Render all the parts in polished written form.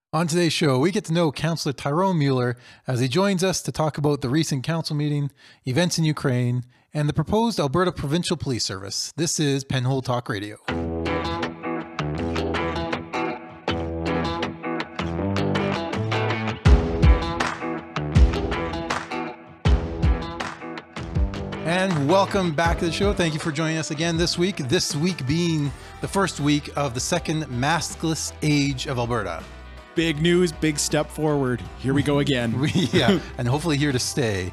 On today's show, we get to know Councillor Tyrone Mueller as he joins us to talk about the recent council meeting, events in Ukraine, and the proposed Alberta Provincial Police Service. This is Penhold Talk Radio. And welcome back to the show. Thank you for joining us again this week. This week being the first week of the second maskless age of Alberta. Big news, big step forward. Here we go again. Yeah, and hopefully here to stay.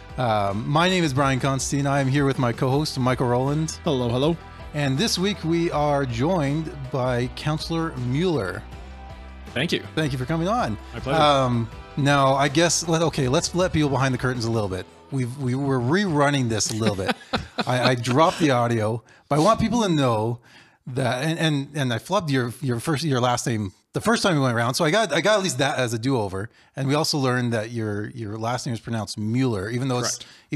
My name is Brian Constantine. I am here with my co-host, Michael Rowland. Hello, hello. And this week we are joined by Councillor Mueller. Thank you. Thank you for coming on. My pleasure. Now, I guess, let's let people behind the curtains a little bit. We were rerunning this a little bit. I dropped the audio, but I want people to know that, and I flubbed your last name the first time we went around, so I got at least that as a do-over. And we also learned that your last name is pronounced Mueller, even though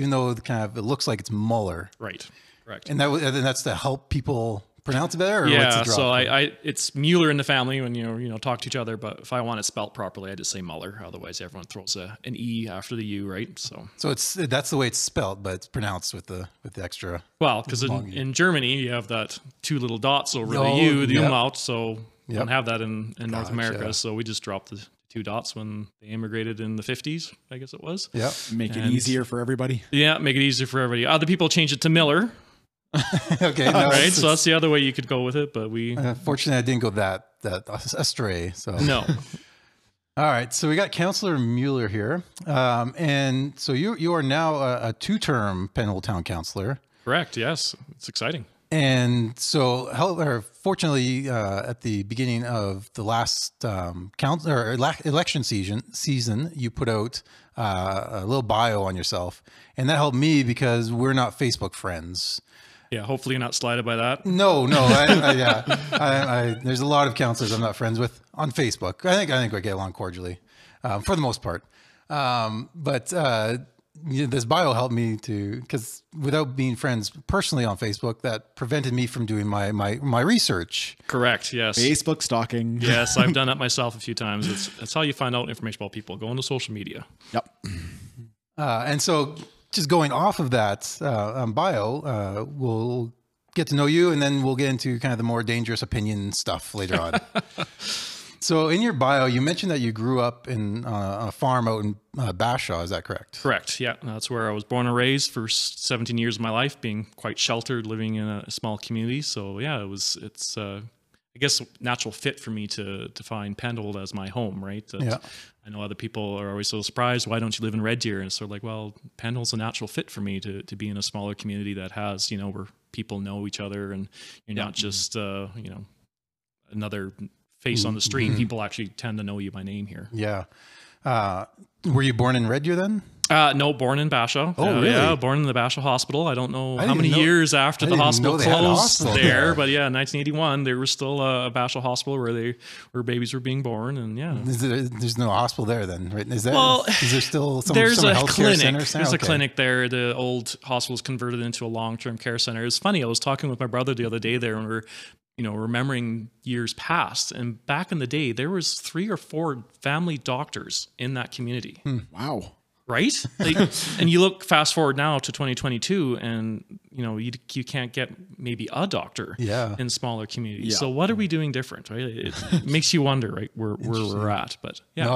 it looks like it's Mueller. Right. Correct. And that's to help people pronounce it better. Or yeah. What's the So it's Mueller in the family when you talk to each other. But if I want it spelt properly, I just say Mueller. Otherwise, everyone throws an E after the U, right? So that's the way it's spelled, but it's pronounced with the extra. Well, because in Germany you have that two little dots over the U, the umlaut. So we don't have that in North America. So we just dropped the two dots when they immigrated in the 50s, I guess it was. Yeah. Make it easier for everybody. Yeah, make it easier for everybody. Other people change it to Miller. Okay. No, right. So that's the other way you could go with it, but we. Fortunately, I didn't go that astray. So no. All right. So we got Councillor Mueller here, and so you are now a two-term Penhold Town Councillor. Correct. Yes, it's exciting. And so, fortunately, at the beginning of the last election season, you put out a little bio on yourself, and that helped me because we're not Facebook friends. Yeah, hopefully you're not slighted by that. No. There's a lot of councillors I'm not friends with on Facebook. I think we get along cordially, for the most part. But this bio helped me because without being friends personally on Facebook, that prevented me from doing my research. Correct. Yes. Facebook stalking. Yes, I've done that myself a few times. That's how you find out information about people. Go into social media. Yep. And so, just going off of that bio, we'll get to know you, and then we'll get into kind of the more dangerous opinion stuff later on. So in your bio, you mentioned that you grew up on a farm out in Bashaw. Is that correct? Correct. Yeah, that's where I was born and raised for 17 years of my life, being quite sheltered, living in a small community. So yeah, it's I guess natural fit for me to find Penhold as my home, right? Yeah. I know other people are always so surprised. Why don't you live in Red Deer? And it's sort of like, well, Penhold's a natural fit for me to be in a smaller community that has, where people know each other and you're not just, another face on the street. People actually tend to know you by name here. Yeah. Were you born in Red Deer then? No, born in Bashaw. Oh, really? Yeah, born in the Bashaw Hospital. I don't know how many years after the hospital closed there, but yeah, 1981, there was still a Bashaw Hospital where babies were being born, and yeah. There's no hospital there then, right? Is there still some there's a healthcare clinic. center? There's a clinic there. The old hospital was converted into a long-term care center. It's funny. I was talking with my brother the other day there, and we're remembering years past. And back in the day, there was 3 or 4 family doctors in that community. Wow. Right? And you look fast forward now to 2022 and, you can't get maybe a doctor in smaller communities. Yeah. So what are we doing different, right? It makes you wonder, right, where we're at. But yeah.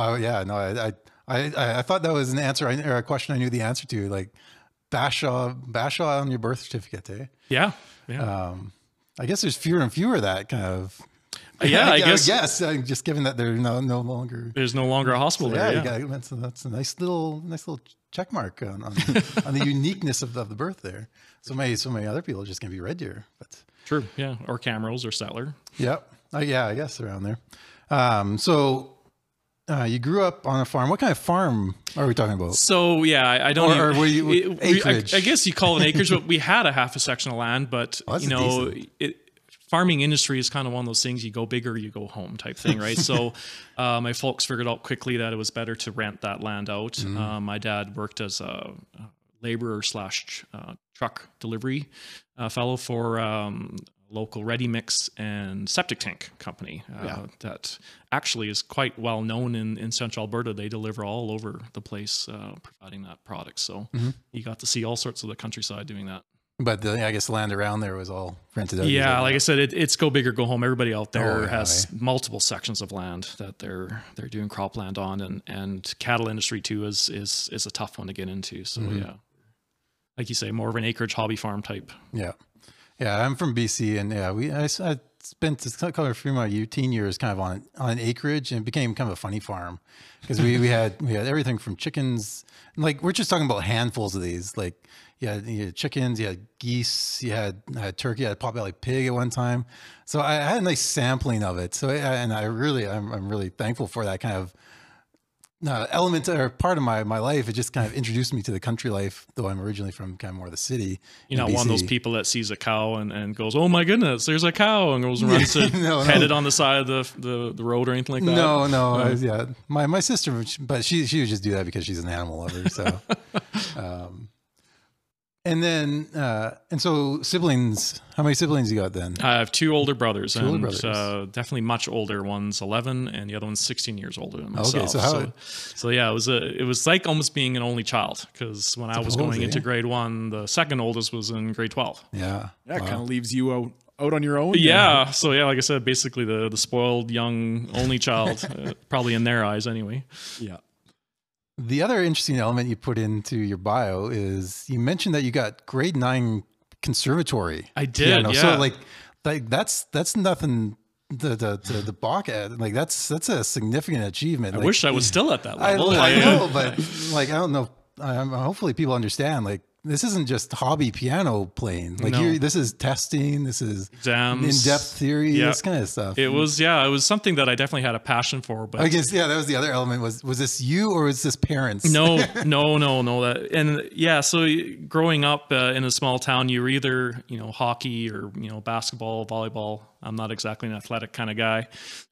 I thought that was an answer or a question I knew the answer to, like Bashaw on your birth certificate, eh? Yeah. I guess there's fewer and fewer of that kind of. Yeah, I guess just given that there's no longer. There's no longer a hospital there. Yeah, that's a nice little check mark on the uniqueness of the birth there. So many other people just gonna be Red Deer, but true. Yeah, or Camrose or Settler. Yep. I guess around there. You grew up on a farm. What kind of farm are we talking about? So yeah, I don't. Or were you acreage? I guess you call it acreage, but we had a half a section of land. But farming industry is kind of one of those things, you go big or you go home type thing, right? So my folks figured out quickly that it was better to rent that land out. My dad worked as a laborer / truck delivery fellow for local ready mix and septic tank company that actually is quite well known in Central Alberta. They deliver all over the place, providing that product. So you got to see all sorts of the countryside doing that. But I guess the land around there was all rented out. Yeah, like I said, it's go big or go home. Everybody out there has right. multiple sections of land that they're doing cropland on, and cattle industry too is a tough one to get into. So yeah, like you say, more of an acreage hobby farm type. Yeah. Yeah, I'm from BC, and I spent a few of my teen years kind of on an acreage, and it became kind of a funny farm because we had everything from chickens, like we're just talking about handfuls of these, like you had chickens, you had geese, you had turkey, you had a potbelly pig at one time. So I had a nice sampling of it. So I'm really thankful for that kind of element or part of my life. It just kind of introduced me to the country life, though I'm originally from kind of more of the city. You're not one of those people that sees a cow and goes, "Oh my goodness, there's a cow," and goes and runs to pet it on the side of the road or anything like that. No. My sister, but she would just do that because she's an animal lover. So, and then and so siblings. How many siblings you got then? I have two older brothers, definitely much older. One's 11, and the other one's 16 years older than myself. Okay, so yeah, it was like almost being an only child, because when I was going into grade 1, the second oldest was in grade 12. Yeah, that kind of leaves you out on your own. Yeah, so yeah, like I said, basically the spoiled young only child, probably in their eyes anyway. Yeah. The other interesting element you put into your bio is you mentioned that you got grade 9 conservatory. I did. Yeah. So like that's nothing to balk at. Like that's a significant achievement. I wish I was still at that level. I know, but like I don't know. Hopefully people understand. Like this isn't just hobby piano playing. Like this is testing. This is exams, in-depth theory, this kind of stuff. It was something that I definitely had a passion for. But I guess that was the other element. Was this you or was this parents? No. So growing up in a small town, you're either hockey or basketball, volleyball. I'm not exactly an athletic kind of guy,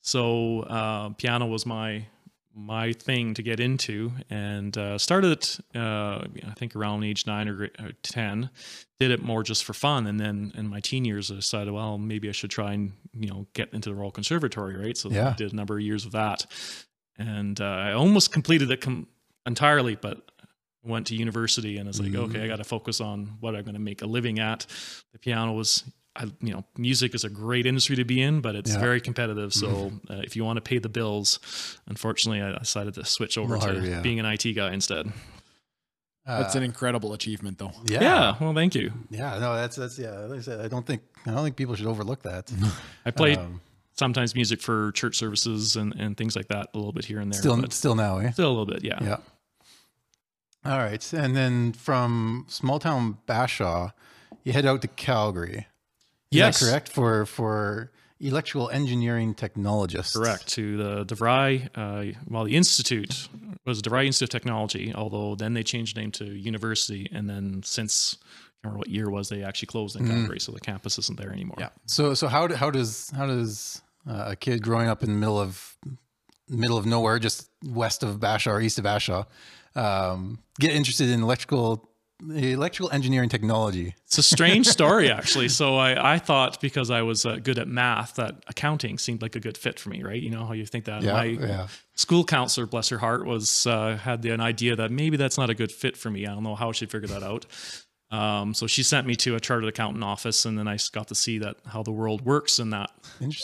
so piano was my thing to get into, and started I think around age 9 or 10. Did it more just for fun, and then in my teen years I decided, well, maybe I should try and get into the Royal Conservatory, right? So I did a number of years of that, and I almost completed it entirely, but went to university and I was like, okay, I got to focus on what I'm going to make a living at. The piano was, music is a great industry to be in, but it's very competitive. So if you want to pay the bills, unfortunately, I decided to switch over to being an IT guy instead. That's an incredible achievement, though. Yeah. Well, thank you. Yeah. No, that's like I said, I don't think people should overlook that. I played sometimes music for church services and things like that a little bit here and there. Still now, eh? Still a little bit, yeah. Yeah. All right. And then from small town Bashaw, you head out to Calgary. Is that correct? For electrical engineering technologist. Correct. To the DeVry, the institute was DeVry Institute of Technology, although then they changed the name to university. And then since, I can't remember what year it was, they actually closed in Calgary. So the campus isn't there anymore. Yeah. So how does a kid growing up in the middle of nowhere, just west of Bashaw or east of Bashaw, get interested in electrical engineering technology? It's a strange story, actually. So I thought, because I was good at math, that accounting seemed like a good fit for me, right? You know how you think that. My school counselor, bless her heart, had an idea that maybe that's not a good fit for me. I don't know how she figured that out. So she sent me to a chartered accountant office, and then I got to see how the world works in that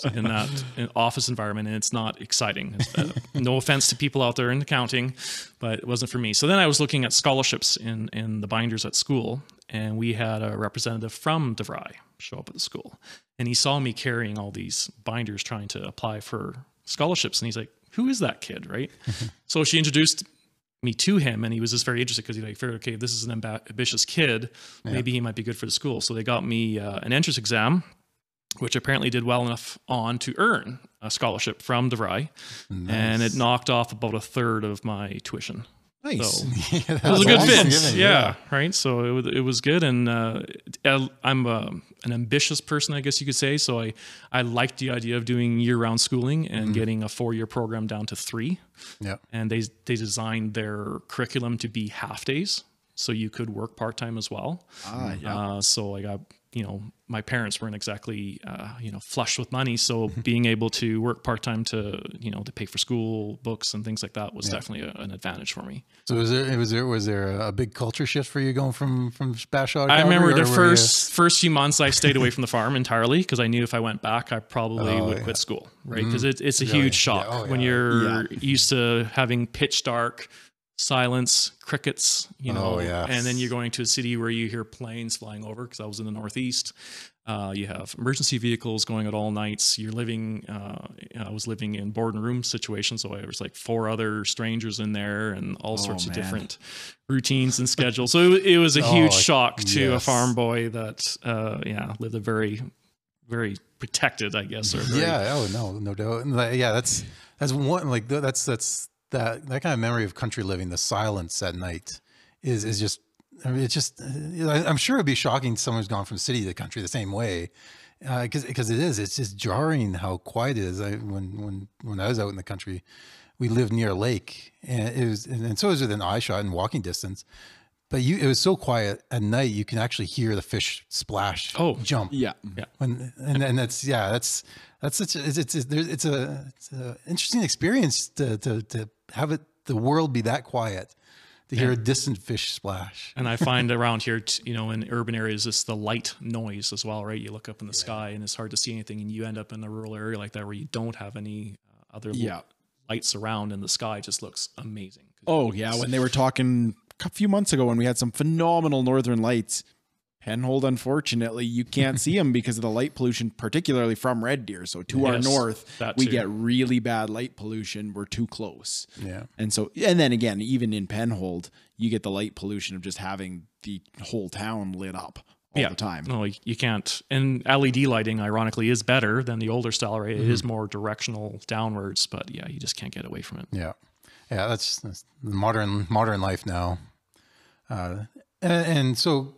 office environment, and it's not exciting. No offense to people out there in accounting, but it wasn't for me. So then I was looking at scholarships in the binders at school, and we had a representative from DeVry show up at the school, and he saw me carrying all these binders trying to apply for scholarships, and he's like, "Who is that kid?" Right? So she introduced me to him, and he was just very interested because he figured, okay, this is an ambitious kid, maybe he might be good for the school. So they got me an entrance exam, which apparently did well enough on to earn a scholarship from DeVry. Nice. And it knocked off about a third of my tuition. Nice. So it was a good fit. Yeah. Right. So it was good. And I'm an ambitious person, I guess you could say. So I liked the idea of doing year-round schooling and getting a 4-year program down to 3. Yeah. And they designed their curriculum to be half days. so you could work part-time as well. So I got, my parents weren't exactly, flush with money. So being able to work part-time to pay for school, books and things like that was definitely an advantage for me. So was there a big culture shift for you going from Bashaw to I remember Calgary, the or first few months I stayed away from the farm entirely because I knew if I went back, I probably would quit school, right? Because it's a huge shock when you're used to having pitch dark, silence, crickets, and then you're going to a city where you hear planes flying over, because I was in the Northeast. You have emergency vehicles going at all nights. You're living, I was living in board and room situations, so there was like 4 other strangers in there and all sorts of different routines and schedules. So it was a huge shock to a farm boy that, lived a very, very protected, I guess. Or very, no doubt. That's one, like that kind of memory of country living, the silence at night is just, I mean, it's just, I'm sure it'd be shocking to someone who's gone from city to country the same way. Because it's just jarring how quiet it is. When I was out in the country, we lived near a lake, and it was, and so it was within eye shot and walking distance. But it was so quiet at night, you can actually hear the fish splash, jump. Yeah. And that's such it's a interesting experience to have the world be that quiet, to hear a distant fish splash. And I find around here, in urban areas, it's the light noise as well, right? You look up in the sky and it's hard to see anything, and you end up in a rural area like that where you don't have any other lights around, and the sky just looks amazing. Oh yeah, when they were talking a few months ago when we had some phenomenal northern lights, Penhold, unfortunately, you can't see them because of the light pollution, particularly from Red Deer. So to our north, we get really bad light pollution. We're too close. Yeah. And then again, even in Penhold, you get the light pollution of just having the whole town lit up all the time. No, you can't. And LED lighting, ironically, is better than the older style, right? It is more directional downwards, but you just can't get away from it. Yeah. Yeah, that's modern life now. And so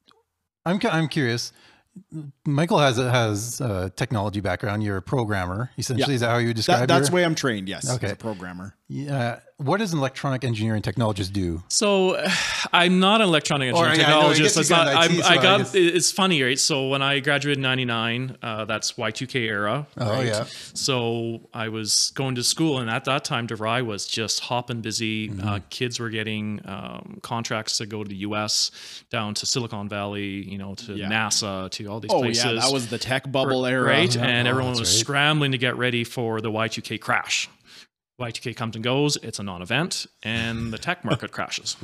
I'm curious. Michael has a technology background. You're a programmer, essentially. Is that how you would describe that's the way I'm trained? Yes, okay. As a programmer. Yeah. What does an electronic engineering technologist do? So I'm not an electronic engineering technologist. It's funny, right? So when I graduated in 99, that's Y2K era. Right? So I was going to school, and at that time, DeVry was just hopping busy. Kids were getting contracts to go to the US, down to Silicon Valley, to NASA, to all these places. Yeah, that was the tech bubble era. Right? And everyone was scrambling to get ready for the Y2K crash. Y2K comes and goes, it's a non-event, and the tech market crashes.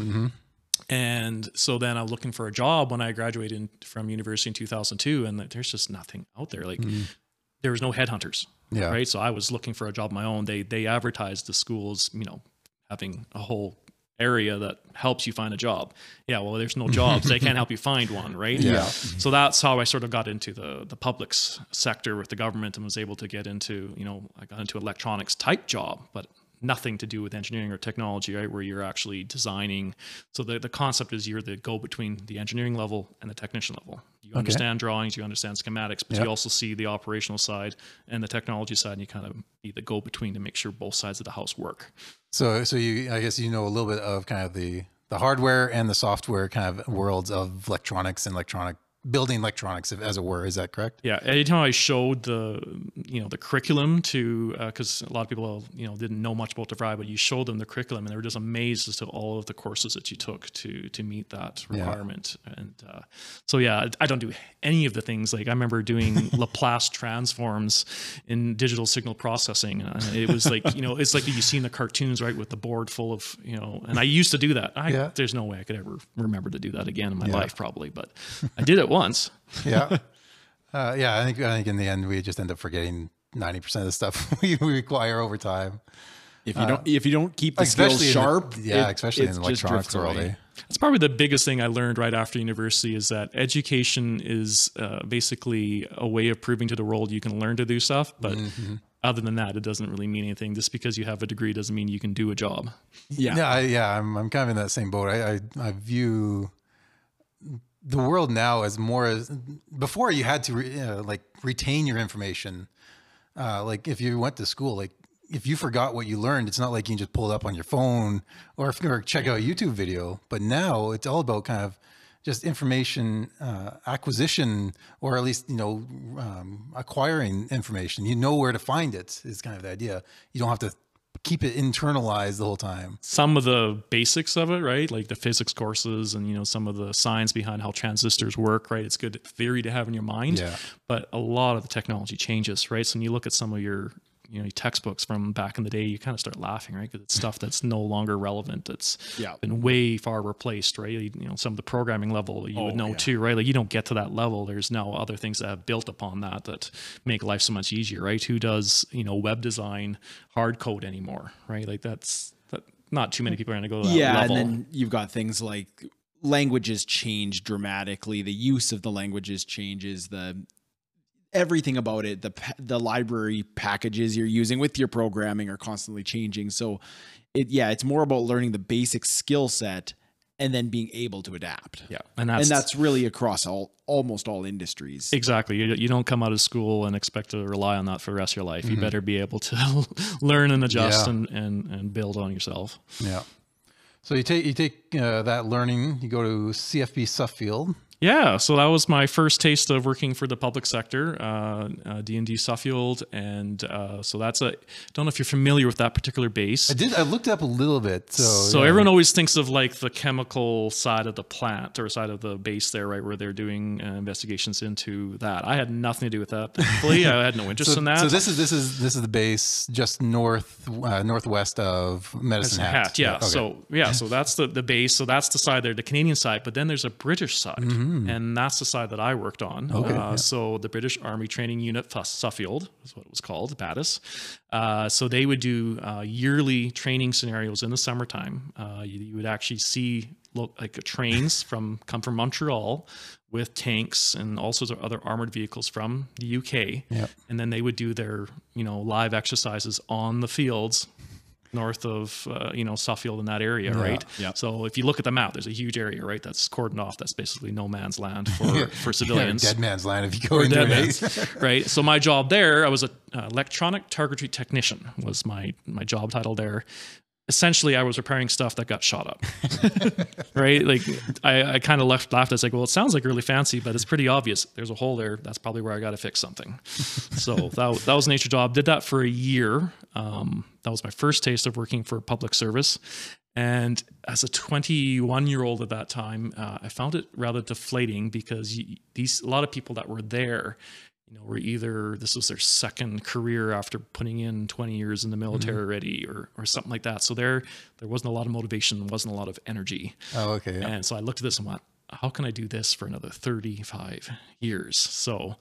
And so then I was looking for a job when I graduated from university in 2002, and there's just nothing out there. Like there was no headhunters, right? So I was looking for a job of my own. They advertised the schools, having a whole area that helps you find a job. Well, there's no jobs. They can't help you find one, right? So that's how I sort of got into the public sector with the government, and was able to get into, I got into electronics type job, but nothing to do with engineering or technology, right? Where you're actually designing. So the concept is you're the go between the engineering level and the technician level. You understand drawings, you understand schematics, but you also see the operational side and the technology side, and you kind of be the go between to make sure both sides of the house work. So I guess you know a little bit of kind of the hardware and the software kind of worlds of electronics and building electronics, as it were. Is that correct? Yeah. Anytime I showed the curriculum to, because a lot of people, didn't know much about DeVry, but you showed them the curriculum, and they were just amazed as to all of the courses that you took to meet that requirement. And so, I don't do any of the things. Like I remember doing Laplace transforms in digital signal processing. And it was like, it's like you see in the cartoons, right? With the board full of, and I used to do that. There's no way I could ever remember to do that again in my life, probably, but I did it once. I think in the end we just end up forgetting 90% of the stuff we require over time. If you don't keep the skills sharp, especially in the electronics world. That's probably the biggest thing I learned right after university, is that education is basically a way of proving to the world you can learn to do stuff, but other than that, it doesn't really mean anything. Just because you have a degree doesn't mean you can do a job. I'm kind of in that same boat. I view the world now as more as before. You had to retain your information. Like if you went to school, like if you forgot what you learned, it's not like you can just pull it up on your phone or check out a YouTube video. But now it's all about kind of just information acquisition, or at least, acquiring information. You know where to find it is kind of the idea. You don't have to keep it internalized the whole time. Some of the basics of it, right? Like the physics courses and, some of the science behind how transistors work, right? It's good theory to have in your mind, but a lot of the technology changes, right? So when you look at some of your textbooks from back in the day, you kind of start laughing, right? Because it's stuff that's no longer relevant. It's been way far replaced, right? Some of the programming level you would know too, right? Like you don't get to that level. There's now other things that have built upon that make life so much easier, right? Who does, web design hard code anymore, right? Like not too many people are going to go to that level. And then you've got things like languages change dramatically. The use of the languages changes, everything about it, the library packages you're using with your programming are constantly changing. So it's more about learning the basic skill set and then being able to adapt. Yeah. And that's really across almost all industries. Exactly. You don't come out of school and expect to rely on that for the rest of your life. You better be able to learn and adjust and build on yourself. Yeah. So you take that learning, you go to CFB Suffield. Yeah, so that was my first taste of working for the public sector, D&D Suffield, and so that's I don't know if you're familiar with that particular base. I looked up a little bit. So everyone always thinks of like the chemical side of the plant or side of the base there, right, where they're doing investigations into that. I had nothing to do with that. Thankfully, I had no interest in that. So this is the base just northwest of Medicine Hat. Yeah. Okay. So that's the base. So that's the side there, the Canadian side. But then there's a British side. And that's the side that I worked on. So the British Army Training Unit Suffield is what it was called, BATUS. So they would do yearly training scenarios in the summertime. You would actually see trains come from Montreal with tanks and all sorts of other armored vehicles from the UK. Yep. And then they would do their live exercises on the fields north of Suffield in that area, right? Yeah. So if you look at the map, there's a huge area, right? That's cordoned off. That's basically no man's land for civilians. Dead man's land if you go into it. Right. So my job there, I was an electronic targetry technician was my job title there. Essentially, I was repairing stuff that got shot up, right? Like I kind of laughed. I was like, well, it sounds like really fancy, but it's pretty obvious. There's a hole there. That's probably where I got to fix something. So that was a nature job. Did that for a year. That was my first taste of working for public service. And as a 21-year-old at that time, I found it rather deflating because a lot of people that were there, were either this was their second career after putting in 20 years in the military already or something like that. So there wasn't a lot of motivation, wasn't a lot of energy. Oh, okay. Yeah. And so I looked at this and went, how can I do this for another 35 years? So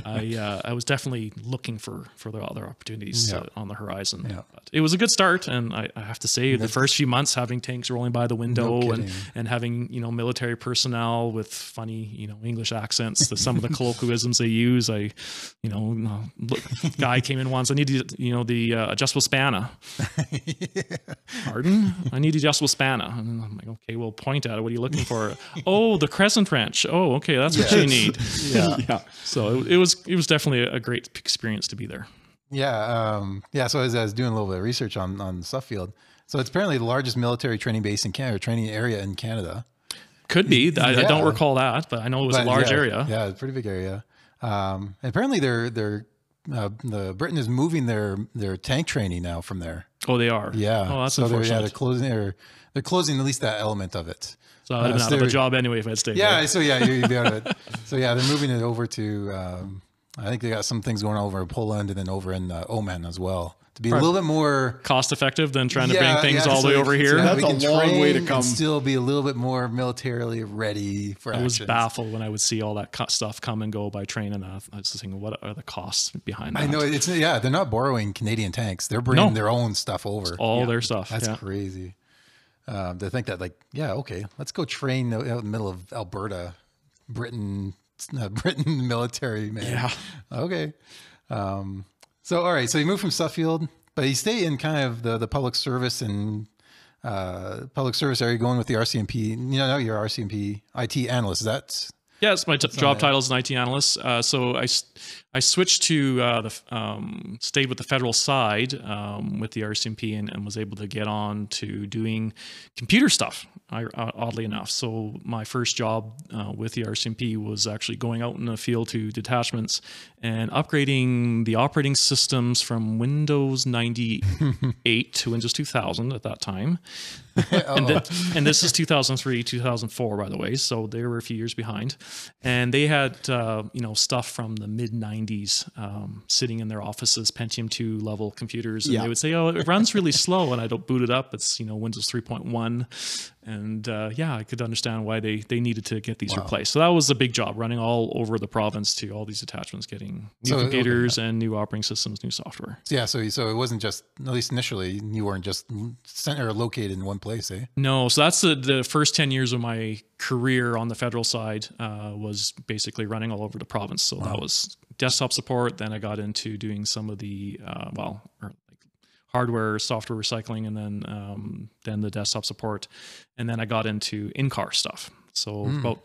I was definitely looking for the other opportunities on the horizon. Yeah. But it was a good start. And I have to say the first few months having tanks rolling by the window and having, military personnel with funny, English accents, some of the colloquialisms they use. Guy came in once, I need the adjustable spanner. Pardon? I need adjustable spanner. And I'm like, okay, well, point at it. What are you looking for? Oh, the crescent wrench. Oh, okay, that's what you need. Yeah. So it was definitely a great experience to be there. Yeah. So as I was doing a little bit of research on Suffield, so it's apparently the largest military training base in Canada, training area in Canada. Could be. I don't recall that, but I know it was a large area. Yeah, it's a pretty big area. And apparently the Britain is moving their tank training now from there. Oh, they are. Yeah. Oh, that's unfortunate. They're closing at least that element of it. So I'd have been out of a job anyway if I'd stayed. Yeah. there. So you'd be out of it. So they're moving it over to. I think they got some things going over in Poland and then over in Oman as well, to be a little bit more cost effective than trying to bring things all the way over here. So that's a long way to come. Still be a little bit more militarily ready for action. I was baffled when I would see all that stuff come and go by train, and I was thinking, what are the costs behind that? I know they're not borrowing Canadian tanks; they're bringing their own stuff over. It's all their stuff. That's crazy. To think that, let's go train out in the middle of Alberta, Britain military, man. Yeah. Okay. So, all right. So you move from Suffield, but you stay in kind of the public service and public service area, going with the RCMP. You're RCMP IT analyst. Yes, my job title is an IT analyst. So I switched to stayed with the federal side with the RCMP and was able to get on to doing computer stuff, oddly enough. So my first job with the RCMP was actually going out in the field to detachments and upgrading the operating systems from Windows 98 to Windows 2000 at that time. And this is 2003, 2004, by the way. So they were a few years behind. And they had, stuff from the mid 90s sitting in their offices, Pentium 2 level computers. And they would say, oh, it runs really slow. And I don't boot it up. It's, Windows 3.1. And I could understand why they needed to get these replaced. So that was a big job, running all over the province to all these attachments, getting new computers and new operating systems, new software. So it wasn't just, at least initially, you weren't just located in one place, eh? No, so that's the first 10 years of my career on the federal side was basically running all over the province. So that was desktop support. Then I got into doing some of the, hardware, software recycling, and then the desktop support. And then I got into in-car stuff. So about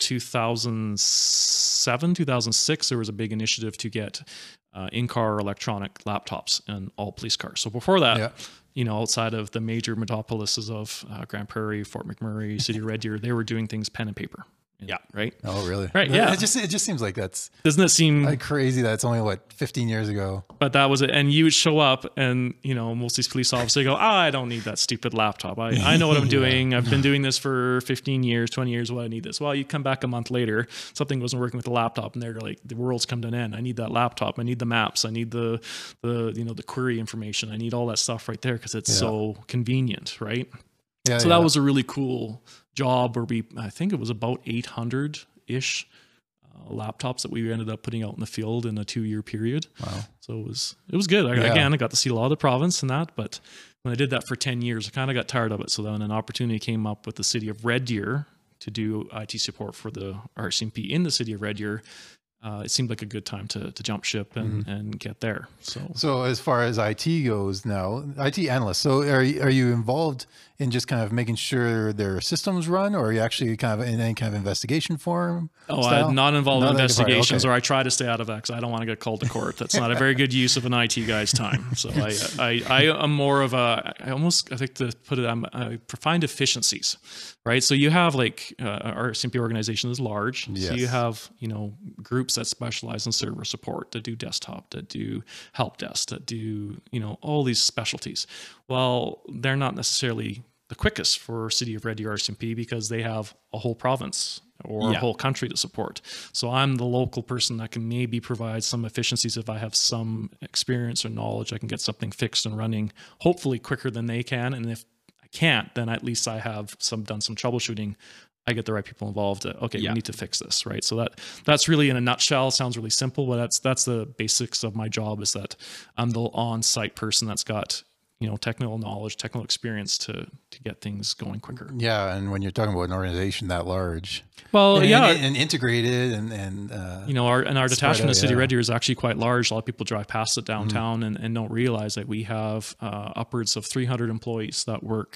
2007, 2006, there was a big initiative to get in-car electronic laptops in all police cars. So before that, outside of the major metropolises of Grand Prairie, Fort McMurray, City of Red Deer, they were doing things pen and paper. Yeah. Right. Oh, really? Right. Yeah. It just seems like doesn't it seem like crazy that it's only 15 years ago? But that was it. And you would show up and, most of these police officers go, I don't need that stupid laptop. I know what I'm doing. I've been doing this for 15 years, 20 years. Why I need this? Well, you come back a month later, something wasn't working with the laptop and they're like, the world's come to an end. I need that laptop. I need the maps. I need the query information. I need all that stuff right there because it's so convenient. Right. Yeah, so that was a really cool job where I think it was about 800-ish laptops that we ended up putting out in the field in a 2-year period. Wow. So it was good. Again, I got to see a lot of the province and that, but when I did that for 10 years, I kind of got tired of it. So then an opportunity came up with the City of Red Deer to do IT support for the RCMP in the City of Red Deer. It seemed like a good time to jump ship and get there. So as far as IT goes now, IT analyst. So are you involved in just kind of making sure their systems run, or are you actually kind of in any kind of investigation form? Oh, I'm not involved in investigations, or I try to stay out of that because I don't want to get called to court. That's not a very good use of an IT guy's time. So I am more of I think to put it, I find efficiencies, right? So you have our CMP organization is large. Yes. So you have, groups that specialize in server support, that do desktop, that do help desk, that do, all these specialties. Well, they're not necessarily the quickest for City of Red Deer RCMP because they have a whole province or a whole country to support. So I'm the local person that can maybe provide some efficiencies. If I have some experience or knowledge, I can get something fixed and running hopefully quicker than they can. And if I can't, then at least I have done some troubleshooting. I get the right people involved. We need to fix this, right? So that's really in a nutshell. Sounds really simple, but that's the basics of my job. Is that I'm the on-site person that's got technical knowledge, technical experience to get things going quicker. Yeah, and when you're talking about an organization that large, and integrated and our detachment in City Red Deer is actually quite large. A lot of people drive past it downtown and don't realize that we have upwards of 300 employees that work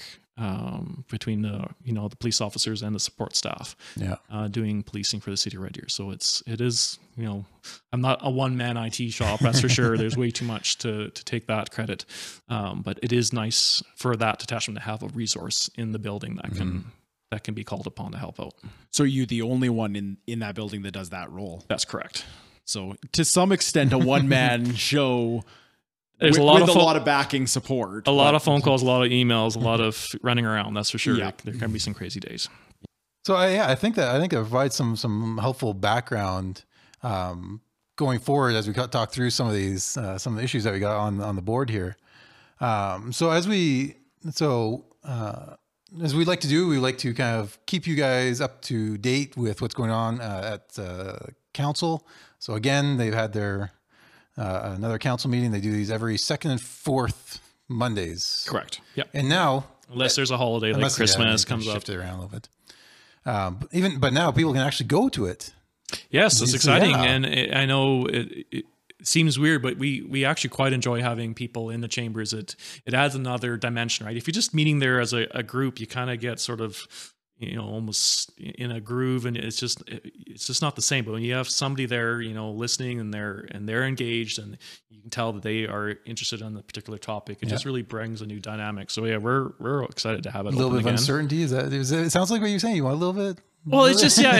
between the police officers and the support staff doing policing for the City of Red Deer. So it is I'm not a one-man IT shop, that's for sure. There's way too much to take that credit, but it is nice for that detachment to have a resource in the building that can be called upon to help out. So are you the only one in that building that does that role? That's correct. So to some extent a one-man show. There's a lot of backing support, a lot of phone calls, a lot of emails, a lot of running around. That's for sure. Yeah. There can be some crazy days. So I think that provides some helpful background going forward as we talk through some of the issues that we got on the board here. So as we like to do, we like to kind of keep you guys up to date with what's going on at council. So again, they've had their another council meeting. They do these every second and fourth Mondays. Correct. Yep. And now, unless there's a holiday like Christmas comes up, shift it around a little bit. But now people can actually go to it. Yes, it's exciting, and I know it seems weird, but we actually quite enjoy having people in the chambers. It adds another dimension, right? If you're just meeting there as a group, you kind of get sort of almost in a groove, and it's just not the same. But when you have somebody there, listening, and they're engaged, and you can tell that they are interested in the particular topic, it just really brings a new dynamic. So yeah, we're excited to have it. A little bit of uncertainty. It sounds like what you're saying. You want a little bit. Well, it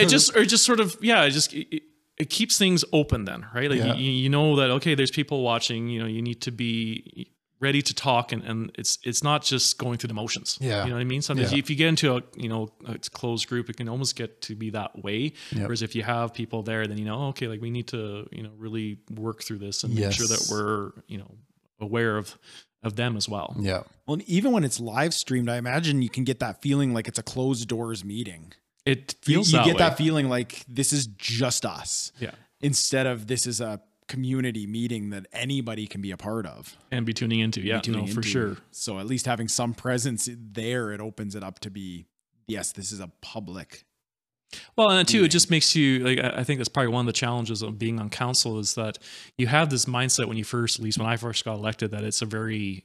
keeps things open then, right? Like you know that, okay, there's people watching, you need to be ready to talk, and it's not just going through the motions. Yeah. You know what I mean? Sometimes if you get into a closed group, it can almost get to be that way. Whereas if you have people there, then, okay, like we need to, really work through this and make sure that we're, aware of them as well. Yeah. Well, and even when it's live streamed, I imagine you can get that feeling like it's a closed doors meeting. It feels you that get way. that feeling like this is just us. Yeah. Instead of this is a community meeting that anybody can be a part of and be tuning into. Yeah, for sure. So at least having some presence there, it opens it up to be, yes, this is a public. Well, and too, it just makes you, like, I think that's probably one of the challenges of being on council, is that you have this mindset when I first got elected, that it's a very,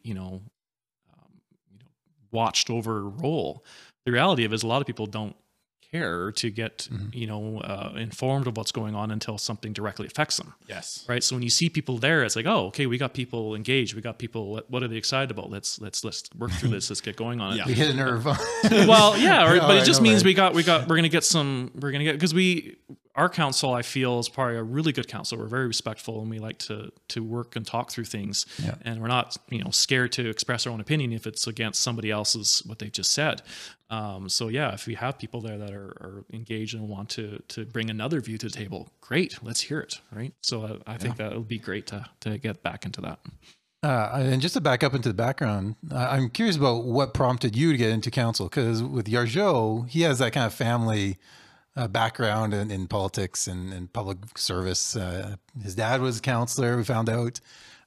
watched over role. The reality of it is a lot of people don't care to get informed of what's going on until something directly affects them. Yes. Right. So when you see people there, it's like, oh, okay, we got people engaged. We got people. What are they excited about? Let's work through this. Let's get going on it. We hit a nerve. Well, yeah. But it just means we're gonna get because our council, I feel, is probably a really good council. We're very respectful, and we like to work and talk through things. Yeah. And we're not, scared to express our own opinion if it's against somebody else's, what they just said. So yeah, if we have people there that are engaged and want to bring another view to the table, great, let's hear it. Right. So I think that would be great to get back into that. And just to back up into the background, I'm curious about what prompted you to get into council, because with Yargeau, he has that kind of family background in politics and public service. His dad was a counselor, we found out.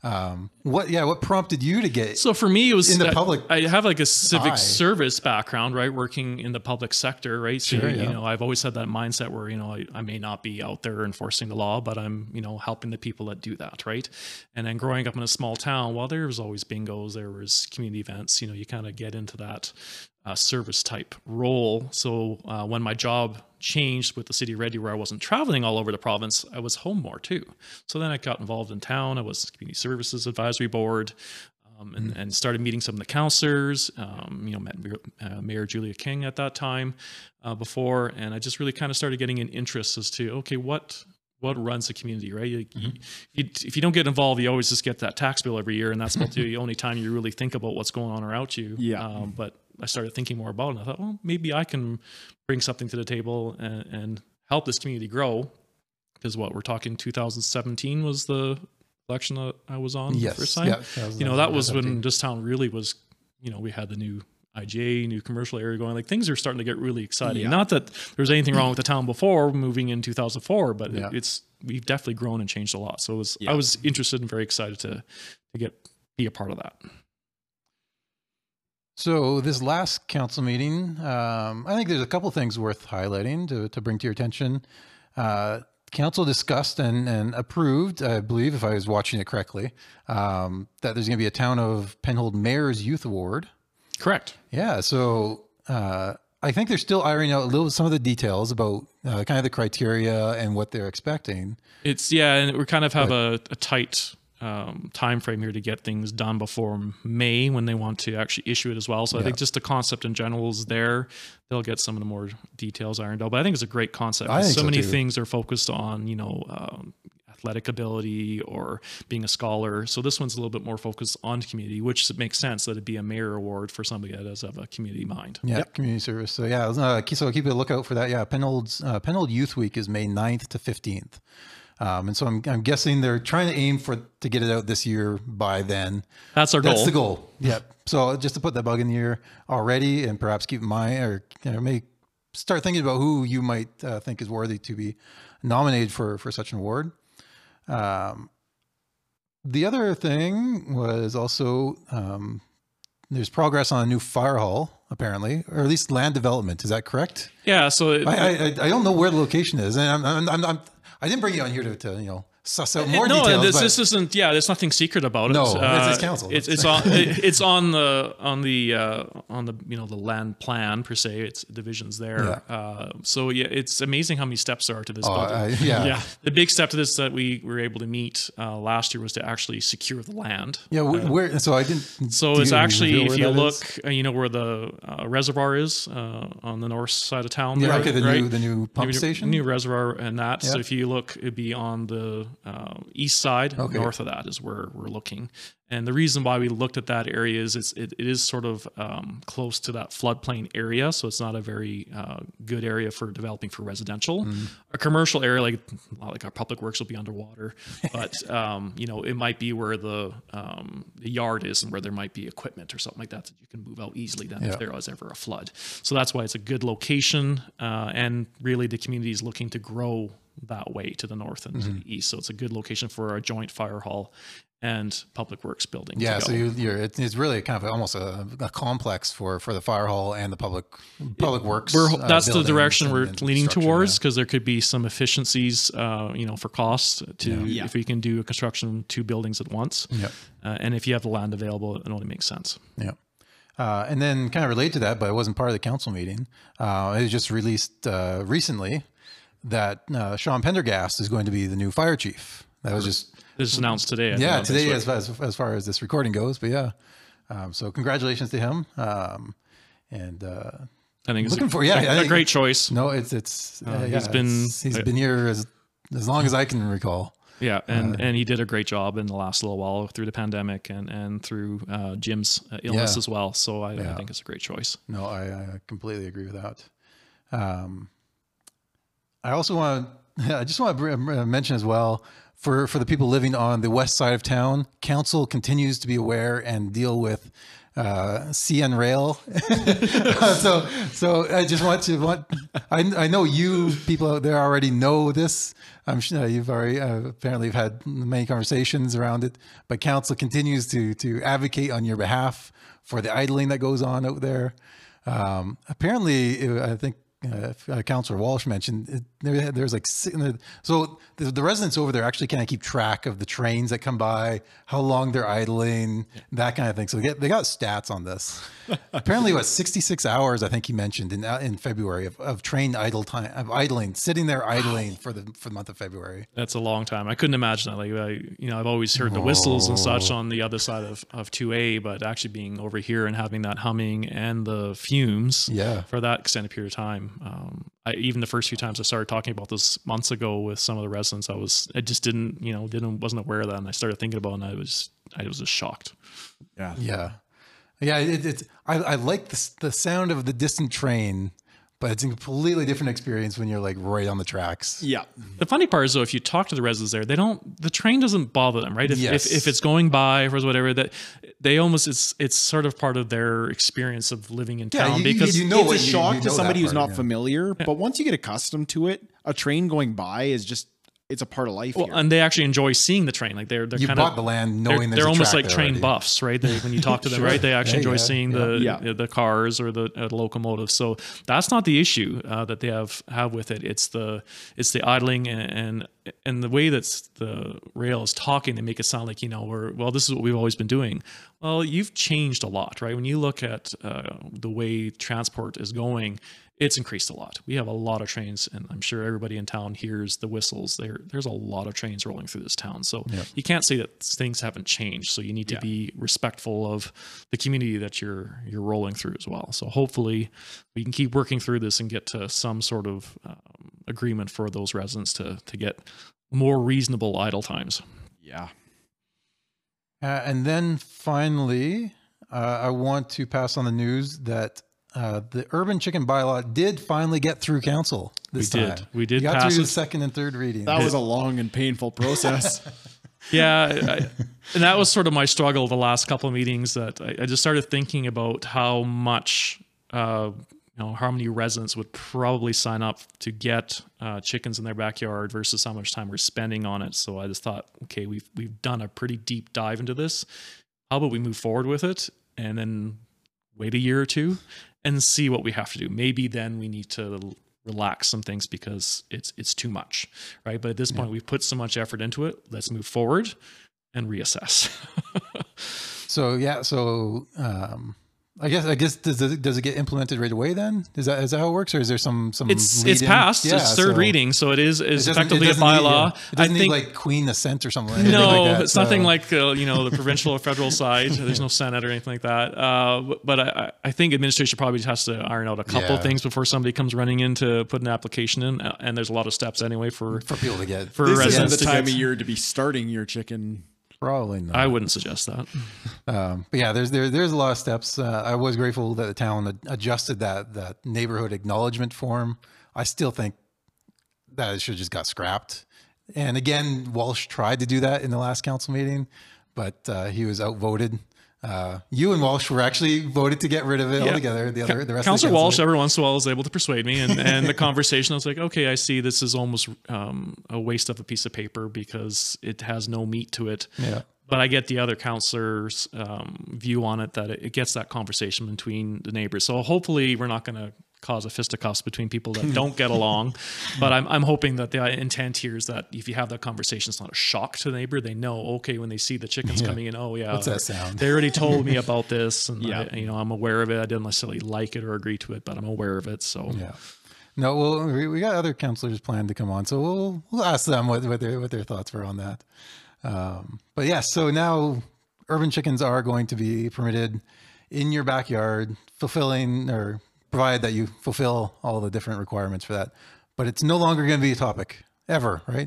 What prompted you to get? So for me, it was in the public. I have like a civic service background, right? Working in the public sector, right? So, I've always had that mindset where, I may not be out there enforcing the law, but I'm, helping the people that do that. Right. And then growing up in a small town, while there was always bingos, there was community events, you kind of get into that service type role. So when my job changed with the city of Red Deer, where I wasn't traveling all over the province, I was home more too. So then I got involved in town. I was community services advisory board, and started meeting some of the councillors. Met Mayor Julia King at that time before, and I just really kind of started getting an interest as to, okay, what runs the community, right? If you don't get involved, you always just get that tax bill every year, and that's about the only time you really think about what's going on around you. Yeah. But I started thinking more about it, and I thought, well, maybe I can bring something to the table and help this community grow. Because we're talking 2017 was the election that I was on the first time. Yeah, that was when this town really was, we had the new IGA, new commercial area going, like things are starting to get really exciting. Yeah. Not that there's anything wrong with the town before moving in 2004, but we've definitely grown and changed a lot. So I was interested and very excited to be a part of that. So this last council meeting, I think there's a couple things worth highlighting to bring to your attention. Council discussed and approved, I believe, if I was watching it correctly, that there's going to be a Town of Penhold Mayor's Youth Award. Correct. Yeah. So I think they're still ironing out some of the details about kind of the criteria and what they're expecting. And we kind of have a tight time frame here to get things done before May, when they want to actually issue it as well. So I think just the concept in general is there. They'll get some of the more details ironed out, but I think it's a great concept. So many things are focused on, athletic ability or being a scholar. So this one's a little bit more focused on community, which makes sense that it'd be a mayor award for somebody that does have a community mind. Yeah. Community service. So so keep a lookout for that. Yeah. Penhold Youth Week is May 9th to 15th. And so I'm guessing they're trying to aim to get it out this year by then. That's our goal. That's the goal. Yep. So just to put that bug in the ear already, and perhaps keep in mind, or may start thinking about who you might think is worthy to be nominated for such an award. The other thing was also there's progress on a new fire hall, apparently, or at least land development. Is that correct? Yeah. So I don't know where the location is, and I didn't bring you on here to suss out more details. This isn't. Yeah, there's nothing secret about it. No, it's council. It's on the the land plan per se. It's divisions there. Yeah. So yeah, it's amazing how many steps there are to this. Yeah. The big step to this that we were able to meet last year was to actually secure the land. Yeah. Where? So I didn't. So it's actually, if you look, where the reservoir is on the north side of town. Yeah. Right, Okay. The new pump station. New reservoir and that. Yeah. So if you look, it'd be on the east side. Okay. North of that is where we're looking. And the reason why we looked at that area is it is sort of close to that floodplain area, so it's not a very good area for developing for residential. A commercial area like our public works will be underwater, but it might be where the yard is and where there might be equipment or something like that you can move out easily then if there was ever a flood. So that's why it's a good location, and really the community is looking to grow that way to the north and to the east. So it's a good location for a joint fire hall and public works building. Yeah, so it's really kind of almost a complex for the fire hall and the public works. That's the direction we're leaning towards, because there could be some efficiencies, for cost if we can do a construction 2 buildings at once. Yeah. And if you have the land available, it only makes sense. Yeah. And then kind of related to that, but it wasn't part of the council meeting. It was just released recently that Sean Pendergast is going to be the new fire chief. That was just announced today. Today as far as this recording goes, but yeah. So congratulations to him. And I think it's a great choice. No, he's been here as long as I can recall. Yeah, and he did a great job in the last little while through the pandemic and through Jim's illness as well. So I think it's a great choice. No, I completely agree with that. I just want to mention as well, for the people living on the west side of town, council continues to be aware and deal with CN Rail. so I just I know you people out there already know this. I'm sure you've already apparently have had many conversations around it, but council continues to advocate on your behalf for the idling that goes on out there. Apparently, I think Councillor Walsh mentioned there's like, so the residents over there actually kind of keep track of the trains that come by, how long they're idling, that kind of thing. So they got stats on this. Apparently, 66 hours I think he mentioned in February of train idle time, of idling, sitting there idling for the month of February. That's a long time. I couldn't imagine that. I've always heard the whistles and such on the other side of 2A, but actually being over here and having that humming and the fumes for that extended period of time. Even the first few times I started talking about this months ago with some of the residents, I wasn't aware of that, and I started thinking about it, and I was just shocked. Yeah. I like the sound of the distant train, but it's a completely different experience when you're like right on the tracks. Yeah. The funny part is though, if you talk to the residents there, the train doesn't bother them, right? If it's going by or whatever, that they almost, it's sort of part of their experience of living in town, because it's a shock to somebody who's not familiar, but once you get accustomed to it, a train going by is just, it's a part of life here. And they actually enjoy seeing the train. Like they're you kind bought the land knowing they're almost like train buffs, right? When you talk to them, right? They actually enjoy seeing the cars or the locomotives. So that's not the issue that they have with it. It's the idling and the way that the rail is talking. They make it sound like this is what we've always been doing. Well, you've changed a lot, right? When you look at the way transport is going, it's increased a lot. We have a lot of trains, and I'm sure everybody in town hears the whistles. There's a lot of trains rolling through this town. So you can't say that things haven't changed. So you need to be respectful of the community that you're rolling through as well. So hopefully we can keep working through this and get to some sort of agreement for those residents to get more reasonable idle times. Yeah. And then finally, I want to pass on the news that the urban chicken bylaw did finally get through council this time. We did got pass through the second and third reading. That was a long and painful process. And that was sort of my struggle the last couple of meetings, that I just started thinking about how much, how many residents would probably sign up to get chickens in their backyard versus how much time we're spending on it. So I just thought, okay, we've done a pretty deep dive into this. How about we move forward with it and then wait a year or two and see what we have to do. Maybe then we need to relax some things because it's too much, right? But at this point, we've put so much effort into it. Let's move forward and reassess. So I guess does it get implemented right away then? Is that how it works, or is there some it's passed? Yeah, it's third reading, so it is effectively a bylaw. It doesn't need like Queen assent or something. No, like that, it's nothing like the provincial or federal side. There's no Senate or anything like that. But I think administration probably just has to iron out a couple things before somebody comes running in to put an application in. And there's a lot of steps anyway for people to get. For this isn't the time of year to be starting your chicken. Probably not. I wouldn't suggest that. But yeah, there's a lot of steps. I was grateful that the town adjusted that neighborhood acknowledgement form. I still think that it should have just got scrapped. And again, Walsh tried to do that in the last council meeting, but he was outvoted. You and Walsh were actually voted to get rid of it altogether. The rest Councillor Walsh every once in a while is able to persuade me, and the conversation, I was like, okay, I see this is almost a waste of a piece of paper because it has no meat to it. Yeah. But I get the other councillors' view on it, that it gets that conversation between the neighbors. So hopefully we're not going to cause a fisticuffs between people that don't get along. But I'm hoping that the intent here is that if you have that conversation, it's not a shock to the neighbor. They know, okay, when they see the chickens coming in, oh yeah, what's that sound? They already told me about this, and I'm aware of it. I didn't necessarily like it or agree to it, but I'm aware of it. So yeah. No, well, we got other councillors planned to come on, so we'll ask them what their thoughts were on that. But yeah, so now urban chickens are going to be permitted in your backyard, provided that you fulfill all the different requirements for that. But it's no longer going to be a topic ever, right?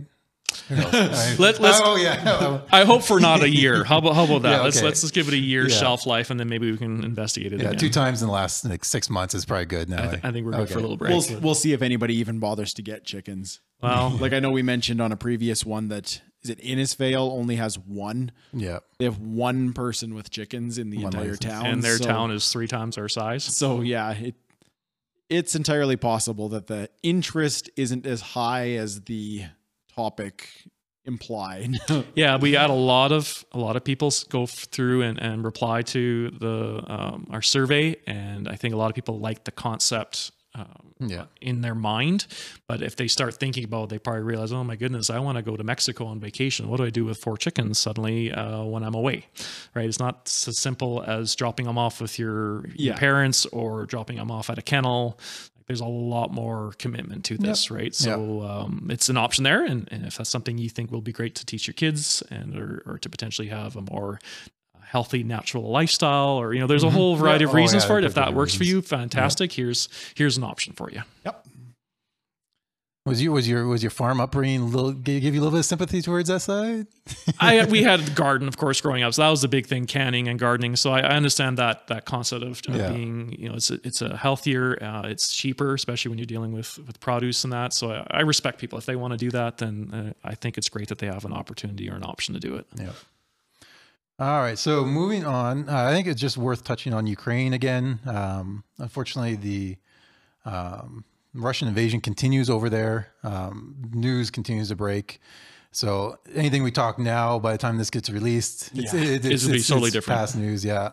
I hope for not a year. How about that? Yeah, okay. Let's just give it a year shelf life, and then maybe we can investigate it. Yeah, again. 2 times in the last 6 months is probably good now. I think we're good for a little break. We'll see if anybody even bothers to get chickens. Well, like I know we mentioned on a previous one that Innisfail only has one. Yeah, they have one person with chickens in the entire town, and their town is 3 times our size. So yeah, it's entirely possible that the interest isn't as high as the topic implied. Yeah, we had a lot of people go through and reply to our survey, and I think a lot of people like the concept in their mind, but if they start thinking about it, they probably realize, oh my goodness, I want to go to Mexico on vacation. What do I do with 4 chickens suddenly when I'm away? Right? It's not so simple as dropping them off with your parents or dropping them off at a kennel. There's a lot more commitment to this, right? So it's an option there, and if that's something you think will be great to teach your kids, or to potentially have a more healthy, natural lifestyle, or there's a whole variety of reasons for it. If that works for you, fantastic. Here's an option for you. Yep. Was your farm upbringing give you a little bit of sympathy towards that side? We had a garden, of course, growing up, so that was the big thing: canning and gardening. So I understand that concept of being, it's a healthier, it's cheaper, especially when you're dealing with produce and that. So I respect people if they want to do that. Then I think it's great that they have an opportunity or an option to do it. Yeah. All right, so moving on, I think it's just worth touching on Ukraine again. Unfortunately, the Russian invasion continues over there. News continues to break. So anything we talk now, by the time this gets released, it's totally different. Past news, yeah.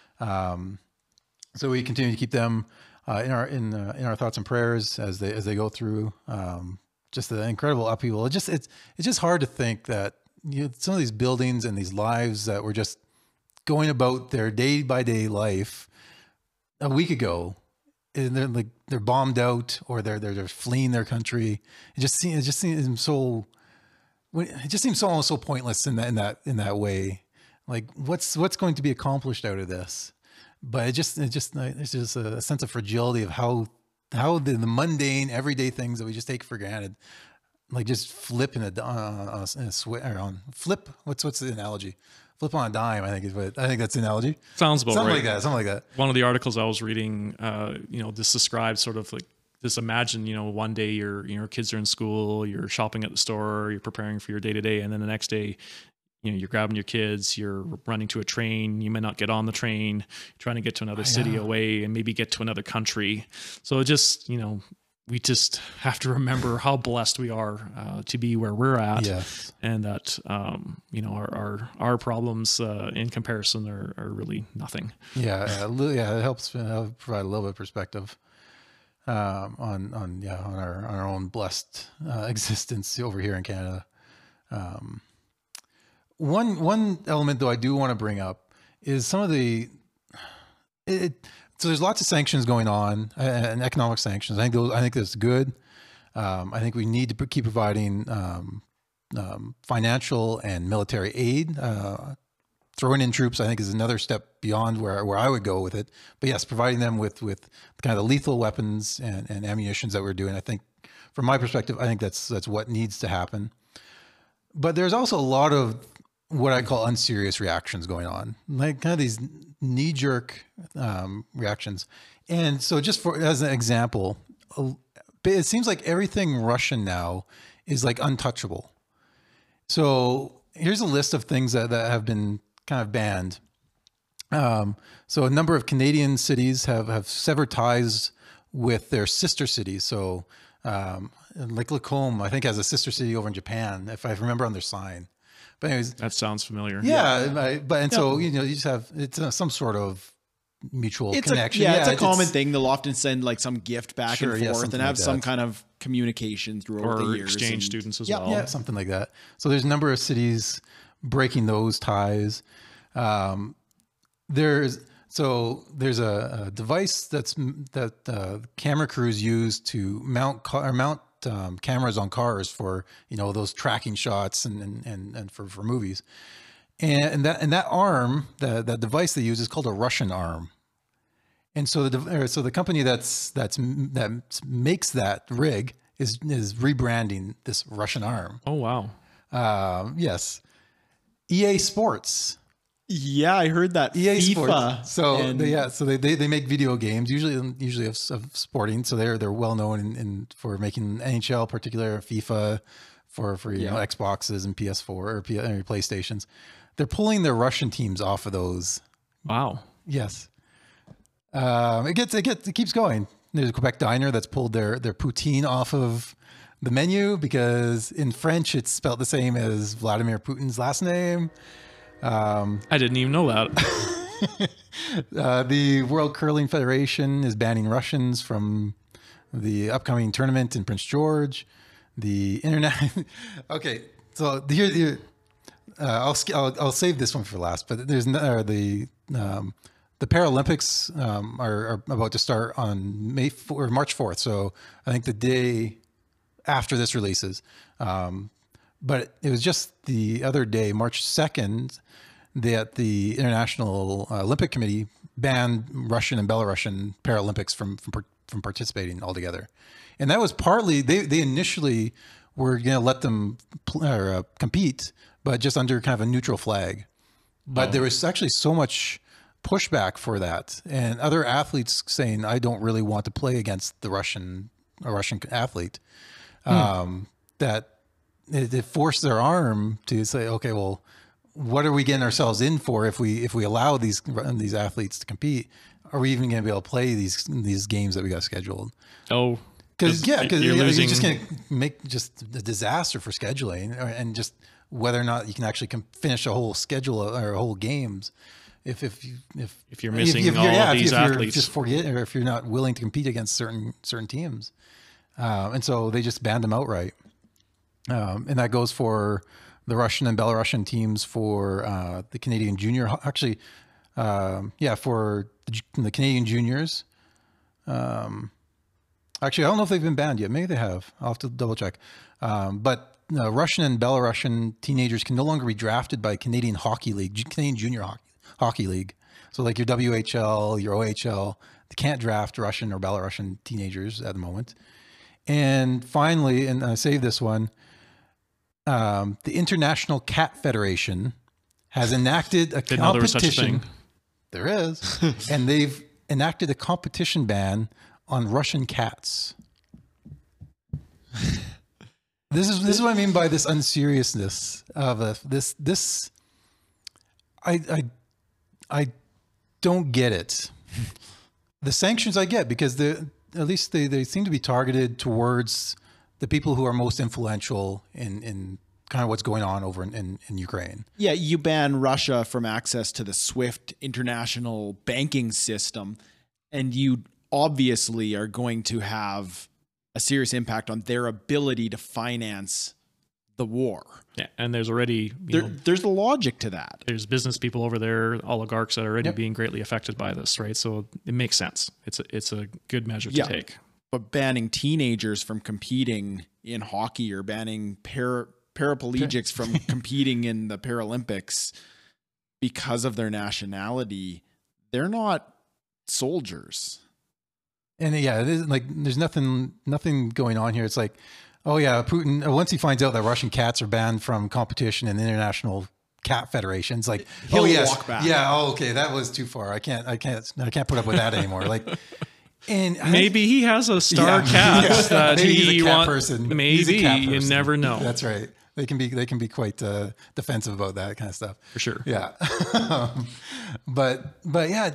So we continue to keep them in our thoughts and prayers as they go through just the incredible upheaval. It's just hard to think that some of these buildings and these lives that were just going about their day by day life a week ago, and they're bombed out, or they're fleeing their country. It just seems so almost so pointless in that way. Like what's going to be accomplished out of this? But it's just a sense of fragility of how the mundane everyday things that we just take for granted, like just flip in a switch, or on flip. What's the analogy? Flip on a dime, I think that's the analogy. Sounds about something right. Something like that. One of the articles I was reading, this describes sort of like this. Imagine, one day your kids are in school, you're shopping at the store, you're preparing for your day to day, and then the next day, you're grabbing your kids, you're running to a train. You may not get on the train, trying to get to another city away, and maybe get to another country. So it just, we just have to remember how blessed we are to be where we're at, and that our problems in comparison are really nothing. Yeah, it helps provide a little bit of perspective. on our own blessed existence over here in Canada. One element though I do want to bring up is some of so there's lots of sanctions going on and economic sanctions. I think that's good. I think we need to keep providing financial and military aid. Throwing in troops, I think, is another step beyond where I would go with it. But yes, providing them with kind of the lethal weapons and ammunitions that we're doing, I think, from my perspective, I think that's what needs to happen. But there's also a lot of what I call unserious reactions going on, like kind of these knee-jerk reactions. And so, just as an example, it seems like everything Russian now is like untouchable. So here's a list of things that have been kind of banned. So a number of Canadian cities have severed ties with their sister cities. So like Lacombe, I think, has a sister city over in Japan, if I remember on their sign. But anyways, that sounds familiar. So you just have some sort of mutual connection. It's a common thing. They'll often send like some gift back and forth and have some kind of communication throughout the years. Exchange students as well. Yeah, something like that. So there's a number of cities breaking those ties. There's a device that camera crews use to mount cameras on cars for those tracking shots and for movies, and that arm, that device they use is called a Russian arm, and so the company that makes that rig is rebranding this Russian arm. Oh wow! Yes. EA Sports. Yeah, I heard that. EA FIFA. Sports. So they make video games, usually of sporting. So they're well known for making NHL, particular FIFA, for Xboxes and PS4 or PlayStations. They're pulling their Russian teams off of those. Wow. Yes. It keeps going. There's a Quebec diner that's pulled their poutine off of the menu because in French it's spelled the same as Vladimir Putin's last name. I didn't even know that. The World Curling Federation is banning Russians from the upcoming tournament in Prince George. The internet. Okay, so here I'll save this one for last. But there's the Paralympics are about to start on March 4th. So I think the day after this releases. But it was just the other day, March 2nd, that the International Olympic Committee banned Russian and Belarusian Paralympics from participating altogether. And that was partly, they initially were going to let them compete, but just under kind of a neutral flag. But there was actually so much pushback for that. And other athletes saying, I don't really want to play against a Russian athlete, that it forced their arm to say, okay, well, what are we getting ourselves in for if we allow these athletes to compete? Are we even going to be able to play these games that we got scheduled? Oh, because you're just going to make just a disaster for scheduling and just whether or not you can actually finish a whole schedule or whole games. If you're missing all these athletes, just forget, or if you're not willing to compete against certain teams, and so they just banned them outright. And that goes for the Russian and Belarusian teams, for the Canadian junior, for the Canadian juniors. Actually, I don't know if they've been banned yet. Maybe they have. I'll have to double check. But Russian and Belarusian teenagers can no longer be drafted by Canadian Hockey League, Canadian Junior Hockey League. So like your WHL, your OHL, they can't draft Russian or Belarusian teenagers at the moment. And finally, and I saved this one, the International Cat Federation has enacted a competition. There was such a thing. There is. And they've enacted a competition ban on Russian cats. This is what I mean by this unseriousness of this. I don't get it. The sanctions I get, because at least they seem to be targeted towards the people who are most influential in kind of what's going on over in Ukraine. Yeah, you ban Russia from access to the SWIFT international banking system, and you obviously are going to have a serious impact on their ability to finance the war. Yeah, and there's already there's a logic to that. There's business people over there, oligarchs that are already being greatly affected by this, right? So it makes sense. It's a good measure to take. But banning teenagers from competing in hockey or banning paraplegics from competing in the Paralympics because of their nationality, they're not soldiers. And yeah, it is like there's nothing going on here. It's like, oh yeah, Putin, once he finds out that Russian cats are banned from competition in international cat federations, like, he'll oh yes, walk back. Yeah, oh okay, that was too far. I can't put up with that anymore. Like, and maybe he has a star cat that maybe he he's a cat wants. person. Maybe you never know. That's right. They can be quite defensive about that kind of stuff. For sure. Yeah. But yeah,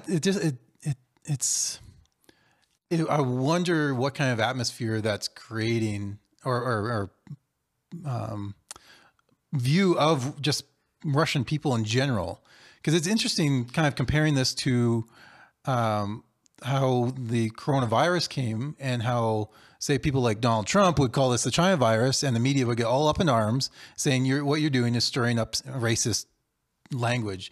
I wonder what kind of atmosphere that's creating or view of just Russian people in general. Because it's interesting kind of comparing this to how the coronavirus came and how, say, people like Donald Trump would call this the China virus, and the media would get all up in arms saying what you're doing is stirring up racist language.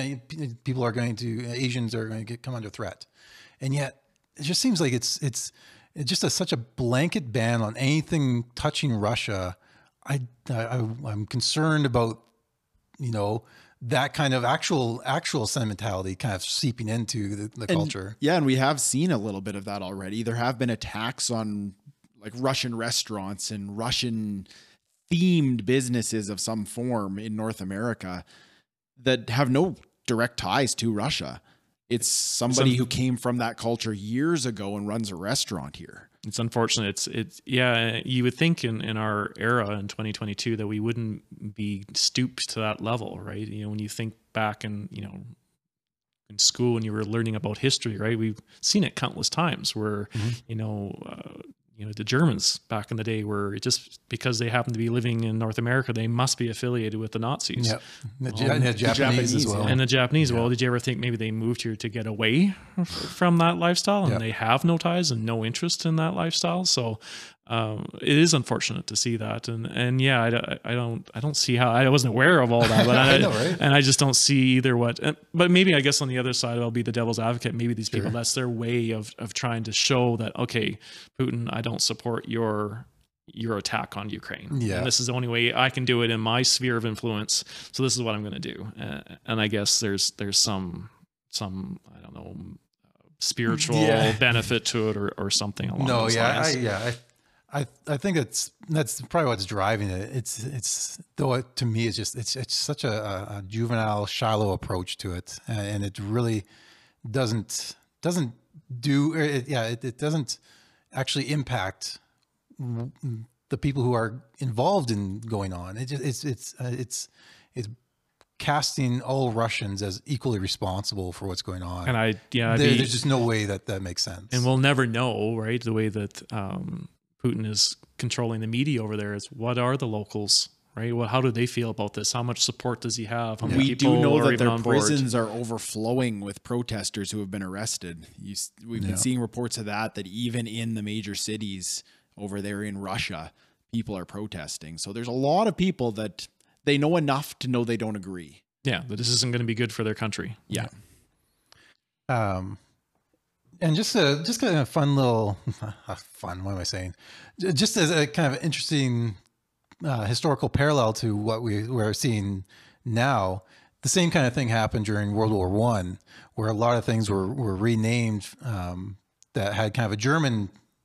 Asians are going to come under threat. And yet it just seems like it's just such a blanket ban on anything touching Russia. I'm concerned about, that kind of actual sentimentality kind of seeping into the culture. Yeah. And we have seen a little bit of that already. There have been attacks on like Russian restaurants and Russian themed businesses of some form in North America that have no direct ties to Russia. It's somebody who came from that culture years ago and runs a restaurant here. It's unfortunate. It's you would think in our era in 2022 that we wouldn't be stooped to that level, right? When you think back and, in school when you were learning about history, right? We've seen it countless times where, the Germans back in the day were just because they happen to be living in North America, they must be affiliated with the Nazis. Yep. The Japanese as well. And the Japanese, well, did you ever think maybe they moved here to get away from that lifestyle and they have no ties and no interest in that lifestyle? So it is unfortunate to see that. And yeah, I don't see how, I wasn't aware of all that, but I know, right? And I just don't see either but maybe I guess on the other side, I'll be the devil's advocate. Maybe these people, that's their way of trying to show that, okay, Putin, I don't support your attack on Ukraine. Yeah. And this is the only way I can do it in my sphere of influence. So this is what I'm going to do. And I guess there's some, I don't know, spiritual benefit to it or something along those lines. I think that's probably what's driving it. It's though to me it's such a juvenile, shallow approach to it, and it really doesn't actually impact the people who are involved in going on. It's casting all Russians as equally responsible for what's going on. And there's just no way that makes sense. And we'll never know, right? The way that Putin is controlling the media over there is what are the locals, right? How do they feel about this? How much support does he have? We do know that their prisons are overflowing with protesters who have been arrested. We've been seeing reports of that even in the major cities over there in Russia, people are protesting. So there's a lot of people that they know enough to know they don't agree. Yeah, that this isn't going to be good for their country. Yeah. And just kind of fun little fun. What am I saying? Just as a kind of interesting historical parallel to what we're seeing now. The same kind of thing happened during World War I, where a lot of things were renamed that had kind of a German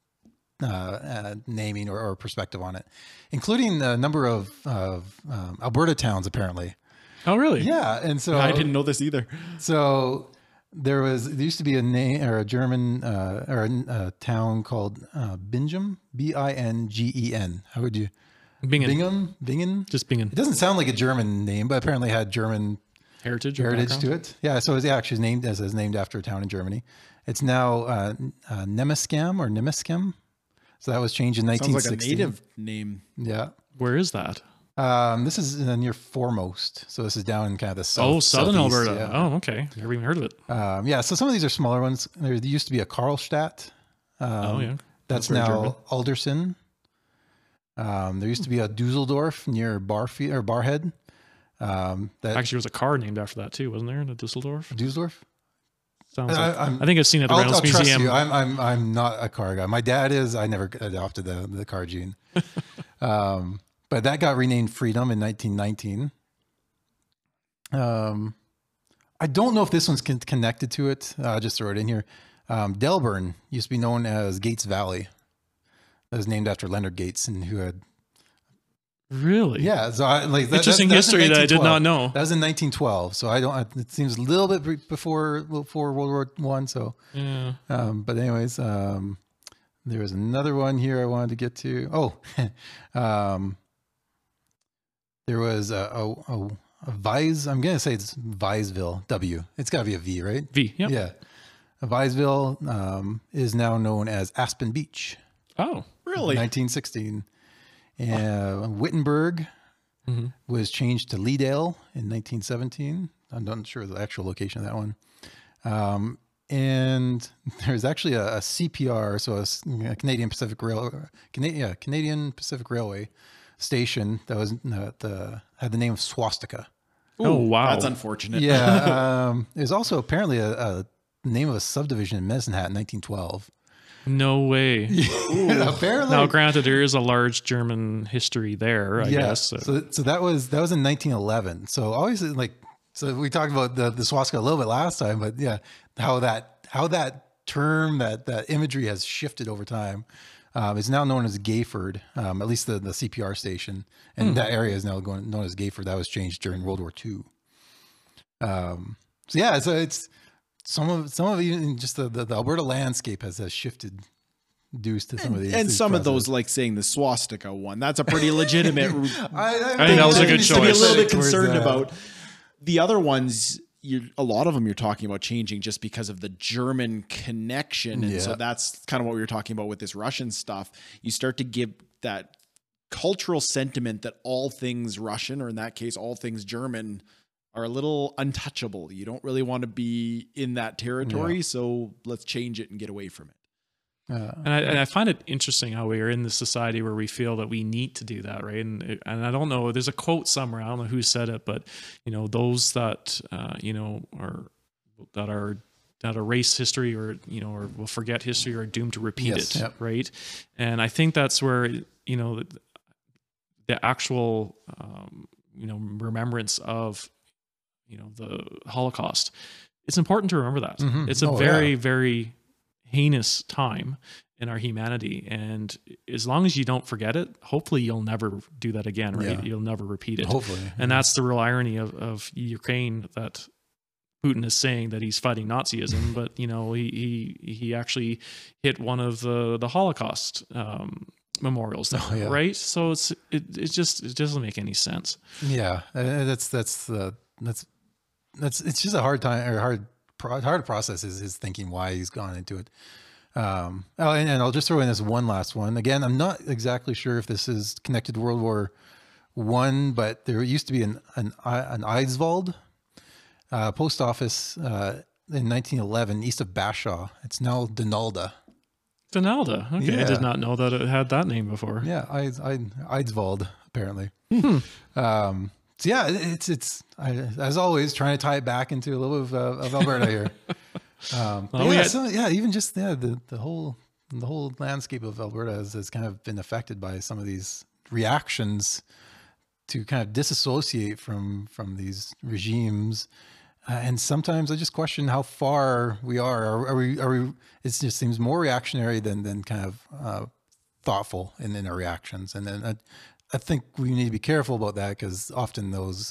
naming or perspective on it, including a number of Alberta towns, apparently. Oh, really? Yeah. And so I didn't know this either. So there used to be a name or a German or a town called Bingen, Bingen. How would you? Bingen. Just Bingen. It doesn't sound like a German name, but apparently had German heritage to it. Yeah. So it's actually named after a town in Germany. It's now Nemescam. So that was changed in 1960. Sounds like a native name. Yeah. Where is that? This is near Foremost. So this is down in kind of the south. Oh, southern southeast, Alberta. yeah. Oh, okay. Never even heard of it. Yeah. So some of these are smaller ones. There used to be a Karlstadt. Oh, yeah. That's very now German. Alderson. There used to be a Dusseldorf near Barhead. That Actually, there was a car named after that too, wasn't there? In Dusseldorf. Dusseldorf. Sounds like, I think I've seen it at the I'll Reynolds trust Museum. you. I'm not a car guy. My dad is. I never adopted the car gene. But that got renamed Freedom in 1919. I don't know if this one's connected to it. Just throw it in here. Delburn used to be known as Gates Valley. That was named after Leonard Gates, and who had Really? yeah. So Interesting history that I did not know. That was in 1912. So I don't. It seems a little bit before World War One. So Yeah. but anyways, there was another one here I wanted to get to. Oh, there was a Vise. I'm gonna say it's Viseville. W. It's got to be a V, right? V. Yep. Yeah. Viseville is now known as Aspen Beach. Oh, Really? 1916. And Wittenberg was changed to Leadale in 1917. I'm not sure the actual location of that one. And there's actually a CPR, so a Canadian Pacific Canadian Pacific Railway station that was had the name of Swastika. Oh, wow. That's unfortunate. Yeah. There's also apparently a name of a subdivision in Medicine Hat in 1912. No way. Apparently. Now, granted, there is a large German history there, I guess. So that was in 1911. So obviously, so we talked about the swastika a little bit last time, but yeah, how that term, that imagery has shifted over time. It's now known as Gayford, at least the CPR station, and that area is now known as Gayford. That was changed during World War II. So it's some of even just the Alberta landscape has shifted due to some of these. And some of those, like saying the swastika one, that's a pretty legitimate. I think that was a good to be a choice. little bit concerned about. The other ones, a lot of them you're talking about changing just because of the German connection. And so that's kind of what we were talking about with this Russian stuff. You start to give that cultural sentiment that all things Russian, or in that case, all things German, are a little untouchable. You don't really want to be in that territory. So let's change it and get away from it. And I find it interesting how we are in this society where we feel that we need to do that, right? And I don't know, there's a quote somewhere, I don't know who said it, but those that are erase history or will forget history are doomed to repeat it, right? And I think that's where the actual remembrance of the Holocaust. It's important to remember that. It's a very heinous time in our humanity, and as long as you don't forget it, hopefully you'll never do that again, right? You'll never repeat it. Hopefully. And that's the real irony of Ukraine, that Putin is saying that he's fighting Nazism, but he actually hit one of the Holocaust memorials there, right? So it doesn't make any sense. Yeah, it's just a hard time, or hard to process his thinking, why he's gone into it. And I'll just throw in this one last one. Again, I'm not exactly sure if this is connected to World War I, but there used to be an Eidsvold post office in 1911 east of Bashaw. It's now Donalda. Donalda. Okay, I did not know that it had that name before. Yeah, Eidsvold apparently. So yeah, it's as always trying to tie it back into a little bit of Alberta here. Even just the whole landscape of Alberta has kind of been affected by some of these reactions to kind of disassociate from these regimes, and sometimes I just question how far we are. Are we? It just seems more reactionary than kind of thoughtful in our reactions, and then. I think we need to be careful about that, because often those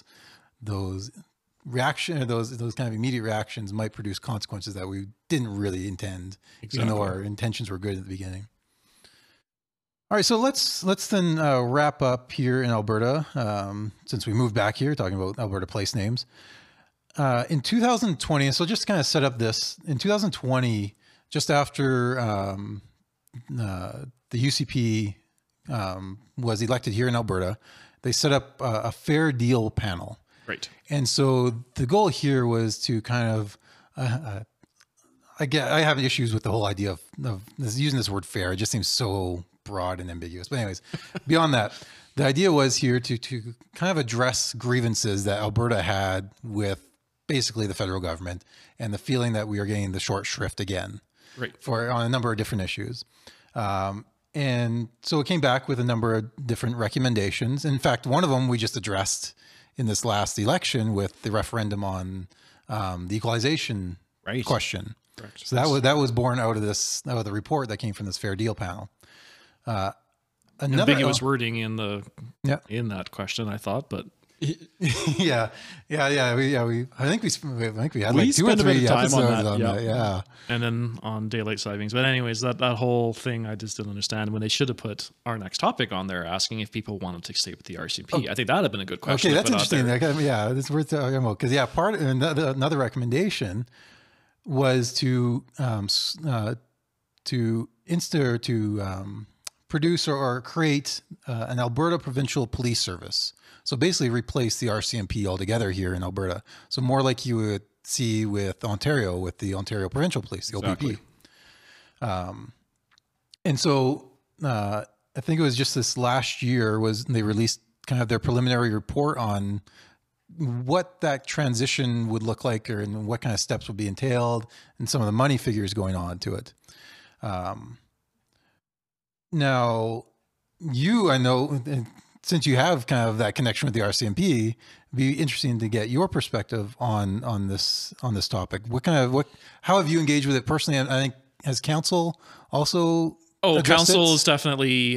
kind of immediate reactions might produce consequences that we didn't really intend, even though our intentions were good at the beginning. All right, so let's then wrap up here in Alberta, since we moved back here, talking about Alberta place names. In 2020, so just kind of set up this, in 2020, just after the UCP was elected here in Alberta, they set up a fair deal panel. Right. And so the goal here was to kind of, I have issues with the whole idea of using this word fair. It just seems so broad and ambiguous. But anyways, beyond that, the idea was here to kind of address grievances that Alberta had with basically the federal government and the feeling that we are getting the short shrift again, right, on a number of different issues. And so it came back with a number of different recommendations. In fact, one of them we just addressed in this last election with the referendum on the equalization question. Correct. So that was born out of the report that came from this fair deal panel. Ambiguous wording in that question, I thought, but yeah. I think we had like 2 or 3 episodes on that. Yeah. And then on daylight savings. But anyways, that whole thing I just didn't understand when they should have put our next topic on there, asking if people wanted to stay with the RCMP. I think that'd have been a good question. Okay, that's interesting. Yeah, it's worth talking about because another recommendation was to produce or create an Alberta Provincial Police Service. So basically replace the RCMP altogether here in Alberta. So more like you would see with Ontario, with the Ontario Provincial Police, the OPP. And so I think it was just this last year they released kind of their preliminary report on what that transition would look like and what kind of steps would be entailed and some of the money figures going on to it. Now, I know, since you have kind of that connection with the RCMP, it'd be interesting to get your perspective on this topic. How have you engaged with it personally? And I think has council also? Oh, council is definitely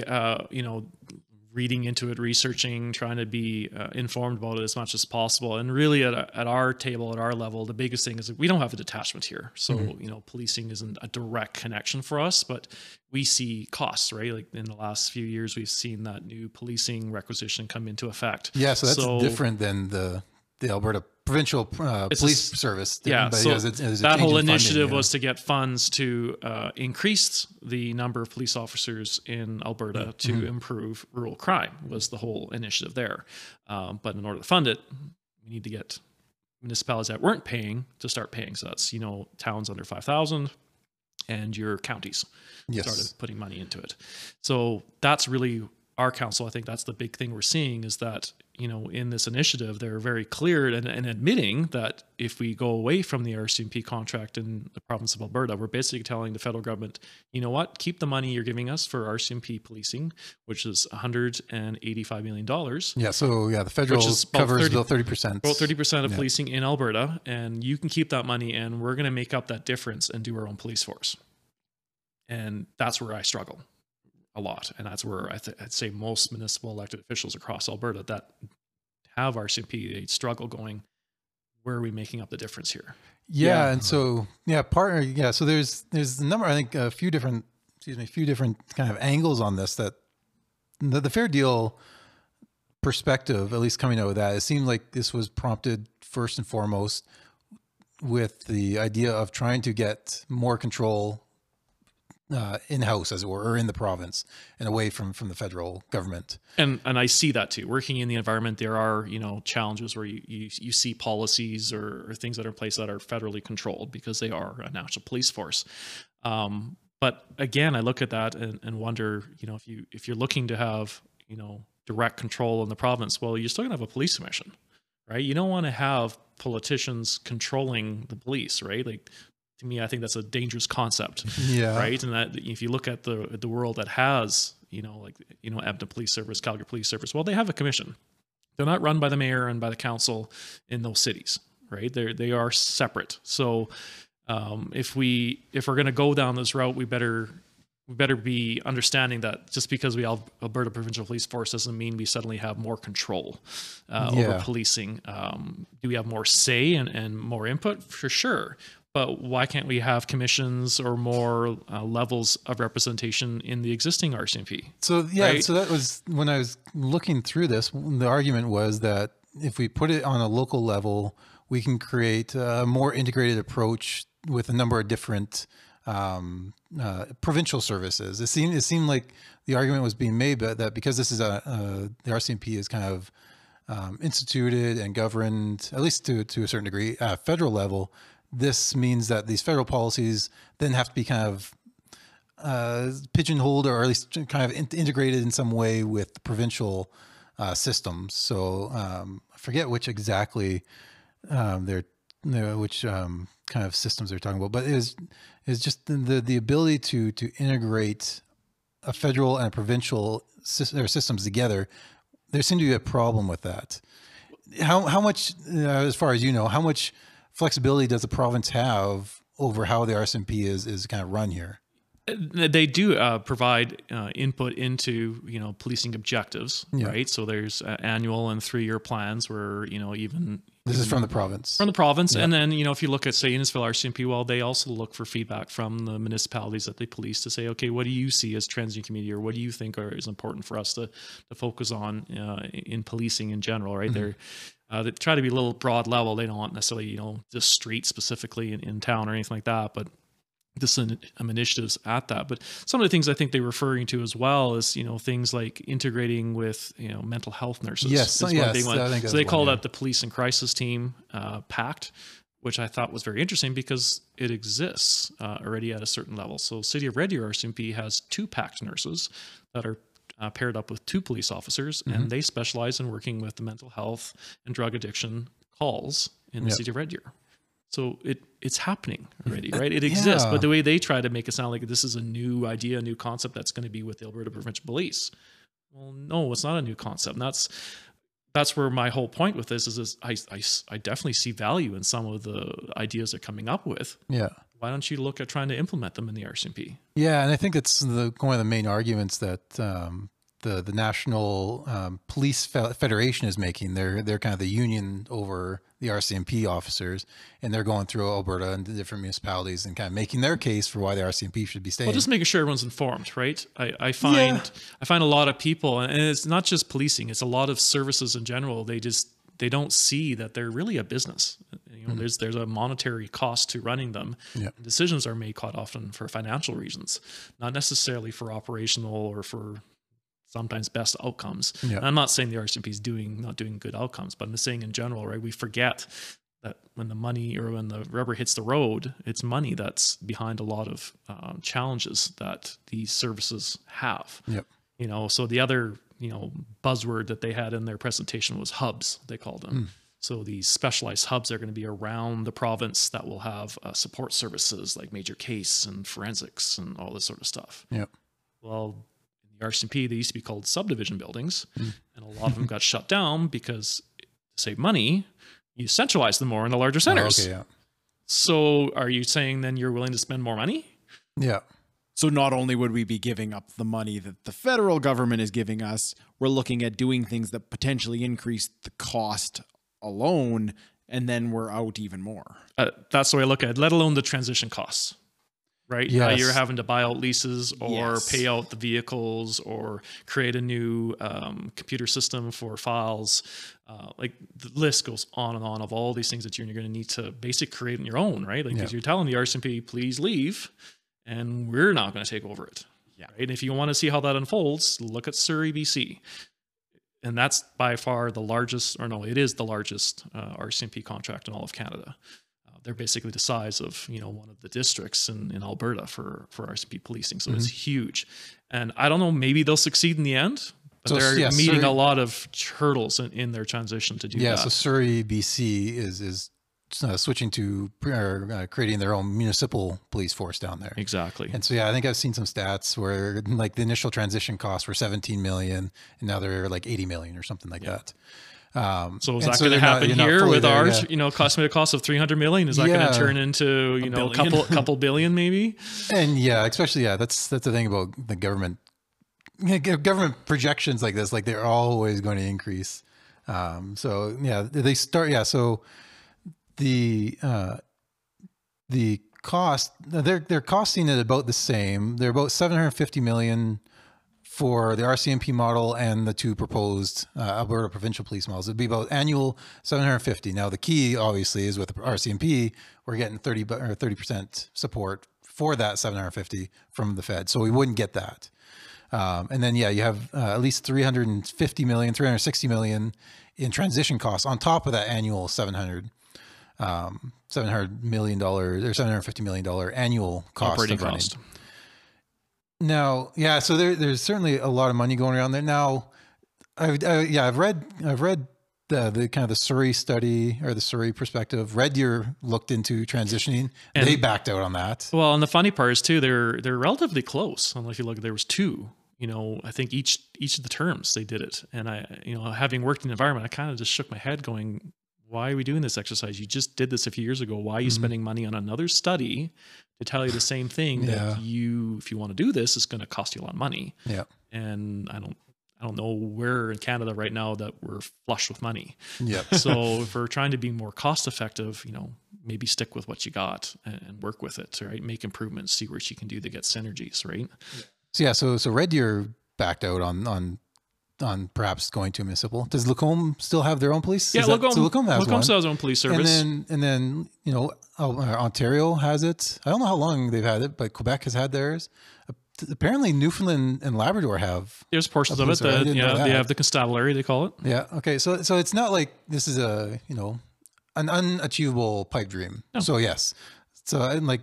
reading into it, researching, trying to be informed about it as much as possible. And really at our table, at our level, the biggest thing is that we don't have a detachment here. So, policing isn't a direct connection for us, but we see costs, right? Like in the last few years, we've seen that new policing requisition come into effect. Yeah. So that's different than the Alberta Provincial Police Service. Yeah, so that whole initiative was to get funds to increase the number of police officers in Alberta to improve rural crime was the whole initiative there. But in order to fund it, we need to get municipalities that weren't paying to start paying. So that's, towns under 5,000 and your counties started putting money into it. So that's really our council. I think that's the big thing we're seeing is that, in this initiative, they're very clear and admitting that if we go away from the RCMP contract in the province of Alberta, we're basically telling the federal government, you know what, keep the money you're giving us for RCMP policing, which is $185 million. Yeah. So the federal covers about 30%. About 30% of policing in Alberta. And you can keep that money and we're going to make up that difference and do our own police force. And that's where I struggle a lot. And that's where I'd say most municipal elected officials across Alberta that have RCMP, they struggle going, where are we making up the difference here? Yeah. And so, so there's a number, I think a few different kind of angles on this that the fair deal perspective, at least coming out of that, it seemed like this was prompted first and foremost with the idea of trying to get more control in-house, as it were, or in the province and away from the federal government. And I see that too. Working in the environment, there are, challenges where you see policies or things that are in place that are federally controlled because they are a national police force. But again, I look at that and wonder, if you're looking to have, direct control in the province, well, you're still gonna have a police commission, right? You don't want to have politicians controlling the police, right? Like, to me, I think that's a dangerous concept, right? And that if you look at the world that has, Edmonton Police Service, Calgary Police Service, well, they have a commission. They're not run by the mayor and by the council in those cities, right? They are separate. So if we're going to go down this route, we better be understanding that just because we have Alberta Provincial Police Force doesn't mean we suddenly have more control over policing. Do we have more say and more input? For sure. But why can't we have commissions or more levels of representation in the existing RCMP? So, right? So that was when I was looking through this, the argument was that if we put it on a local level, we can create a more integrated approach with a number of different provincial services. It seemed like the argument was being made that because this is the RCMP is kind of instituted and governed, at least to a certain degree, at federal level, this means that these federal policies then have to be kind of pigeonholed, or at least kind of integrated in some way with the provincial systems. So I forget which exactly which kind of systems they're talking about, but is just the ability to integrate a federal and a provincial systems together. There seemed to be a problem with that. How much, as far as you know, how much flexibility does the province have over how the RCMP is kind of run here? They do provide input into, policing objectives, right? So there's annual and 3-year plans where, even... This is from the province. From the province. Yeah. And then, if you look at, say, Innisfil RCMP, well, they also look for feedback from the municipalities that they police to say, okay, what do you see as trends in your community, or what do you think is important for us to focus on in policing in general, right? Mm-hmm. They try to be a little broad level. They don't want necessarily, just street specifically in town or anything like that, but this initiatives at that. But some of the things I think they're referring to as well is, things like integrating with, mental health nurses. Yes, yes. So they call that the Police and Crisis Team Pact, which I thought was very interesting because it exists already at a certain level. So City of Red Deer RCMP has 2 PACT nurses that are paired up with 2 police officers, mm-hmm. and they specialize in working with the mental health and drug addiction calls in the City of Red Deer. So it's happening already, right? It exists, but the way they try to make it sound like this is a new idea, a new concept that's going to be with the Alberta Provincial Police. Well, no, it's not a new concept. And that's where my whole point with this is I definitely see value in some of the ideas they're coming up with. Yeah. Why don't you look at trying to implement them in the RCMP? Yeah, and I think that's one of the main arguments that the National Police Federation is making. They're kind of the union over the RCMP officers, and they're going through Alberta and the different municipalities and kind of making their case for why the RCMP should be staying. Well, just making sure everyone's informed, right? I find a lot of people, and it's not just policing, it's a lot of services in general. They don't see that they're really a business. Mm-hmm. There's a monetary cost to running them. Yeah. Decisions are made quite often for financial reasons, not necessarily for operational or for sometimes best outcomes. Yeah. I'm not saying the RCMP is not doing good outcomes, but I'm saying in general, right? We forget that when the money or when the rubber hits the road, it's money that's behind a lot of challenges that these services have. Yep. So the other, buzzword that they had in their presentation was hubs, they called them. Mm. So these specialized hubs are going to be around the province that will have support services like major case and forensics and all this sort of stuff. Yep. Well, the RCMP, they used to be called subdivision buildings, and a lot of them got shut down because to save money, you centralize them more in the larger centers. Okay, yeah. So are you saying then you're willing to spend more money? Yeah. So not only would we be giving up the money that the federal government is giving us, we're looking at doing things that potentially increase the cost alone, and then we're out even more. That's the way I look at it, let alone the transition costs. Right? Yes. You're having to buy out leases or pay out the vehicles or create a new computer system for files. Like the list goes on and on of all these things that you're going to need to basically create on your own, right? Like because you're telling the RCMP, please leave, and we're not going to take over it. Yeah. Right? And if you want to see how that unfolds, look at Surrey, BC. And that's by far the largest, it is the largest RCMP contract in all of Canada. They're basically the size of, one of the districts in Alberta for RCMP policing. So it's huge. And I don't know, maybe they'll succeed in the end, but they're meeting a lot of hurdles in their transition to do that. Yeah, so Surrey, BC is switching to creating their own municipal police force down there. Exactly. And so, I think I've seen some stats where like the initial transition costs were 17 million and now they're like 80 million or something like that. So is that going to happen here with ours? Estimated cost of 300 million? Is that going to turn into a couple billion maybe? And especially that's the thing about the government. Government projections like this, like they're always going to increase. They start. So the cost they're costing it about the same. They're about 750 million. For the RCMP model and the 2 proposed Alberta provincial police models. It'd be about annual 750. Now the key obviously is with the RCMP, we're getting 30% support for that 750 from the Fed. So we wouldn't get that. And then, yeah, you have at least 360 million in transition costs on top of that annual $700 million or $750 million annual cost operating of running. cost. Now, yeah, so there's certainly a lot of money going around there. Now, I've read the kind of the Surrey study or the Surrey perspective. Red Deer looked into transitioning. And they backed out on that. Well, and the funny part is too, they're relatively close. Unless you look, there was two. I think each of the terms they did it. And having worked in the environment, I kind of just shook my head going, why are we doing this exercise? You just did this a few years ago. Why are you spending money on another study to tell you the same thing that if you want to do this, it's going to cost you a lot of money. Yeah. And I don't know where in Canada right now that we're flush with money. Yeah. So if we're trying to be more cost effective, maybe stick with what you got and work with it, right? Make improvements, see what you can do to get synergies, right? So Red Deer backed out on perhaps going to municipal. Does Lacombe still have their own police? Yeah, Lacombe has still has their own police service. And then Ontario has it. I don't know how long they've had it, but Quebec has had theirs. Apparently Newfoundland and Labrador have. There's portions of it that they have the constabulary, they call it. Yeah. Okay. So it's not like this is an unachievable pipe dream. No. So yes. So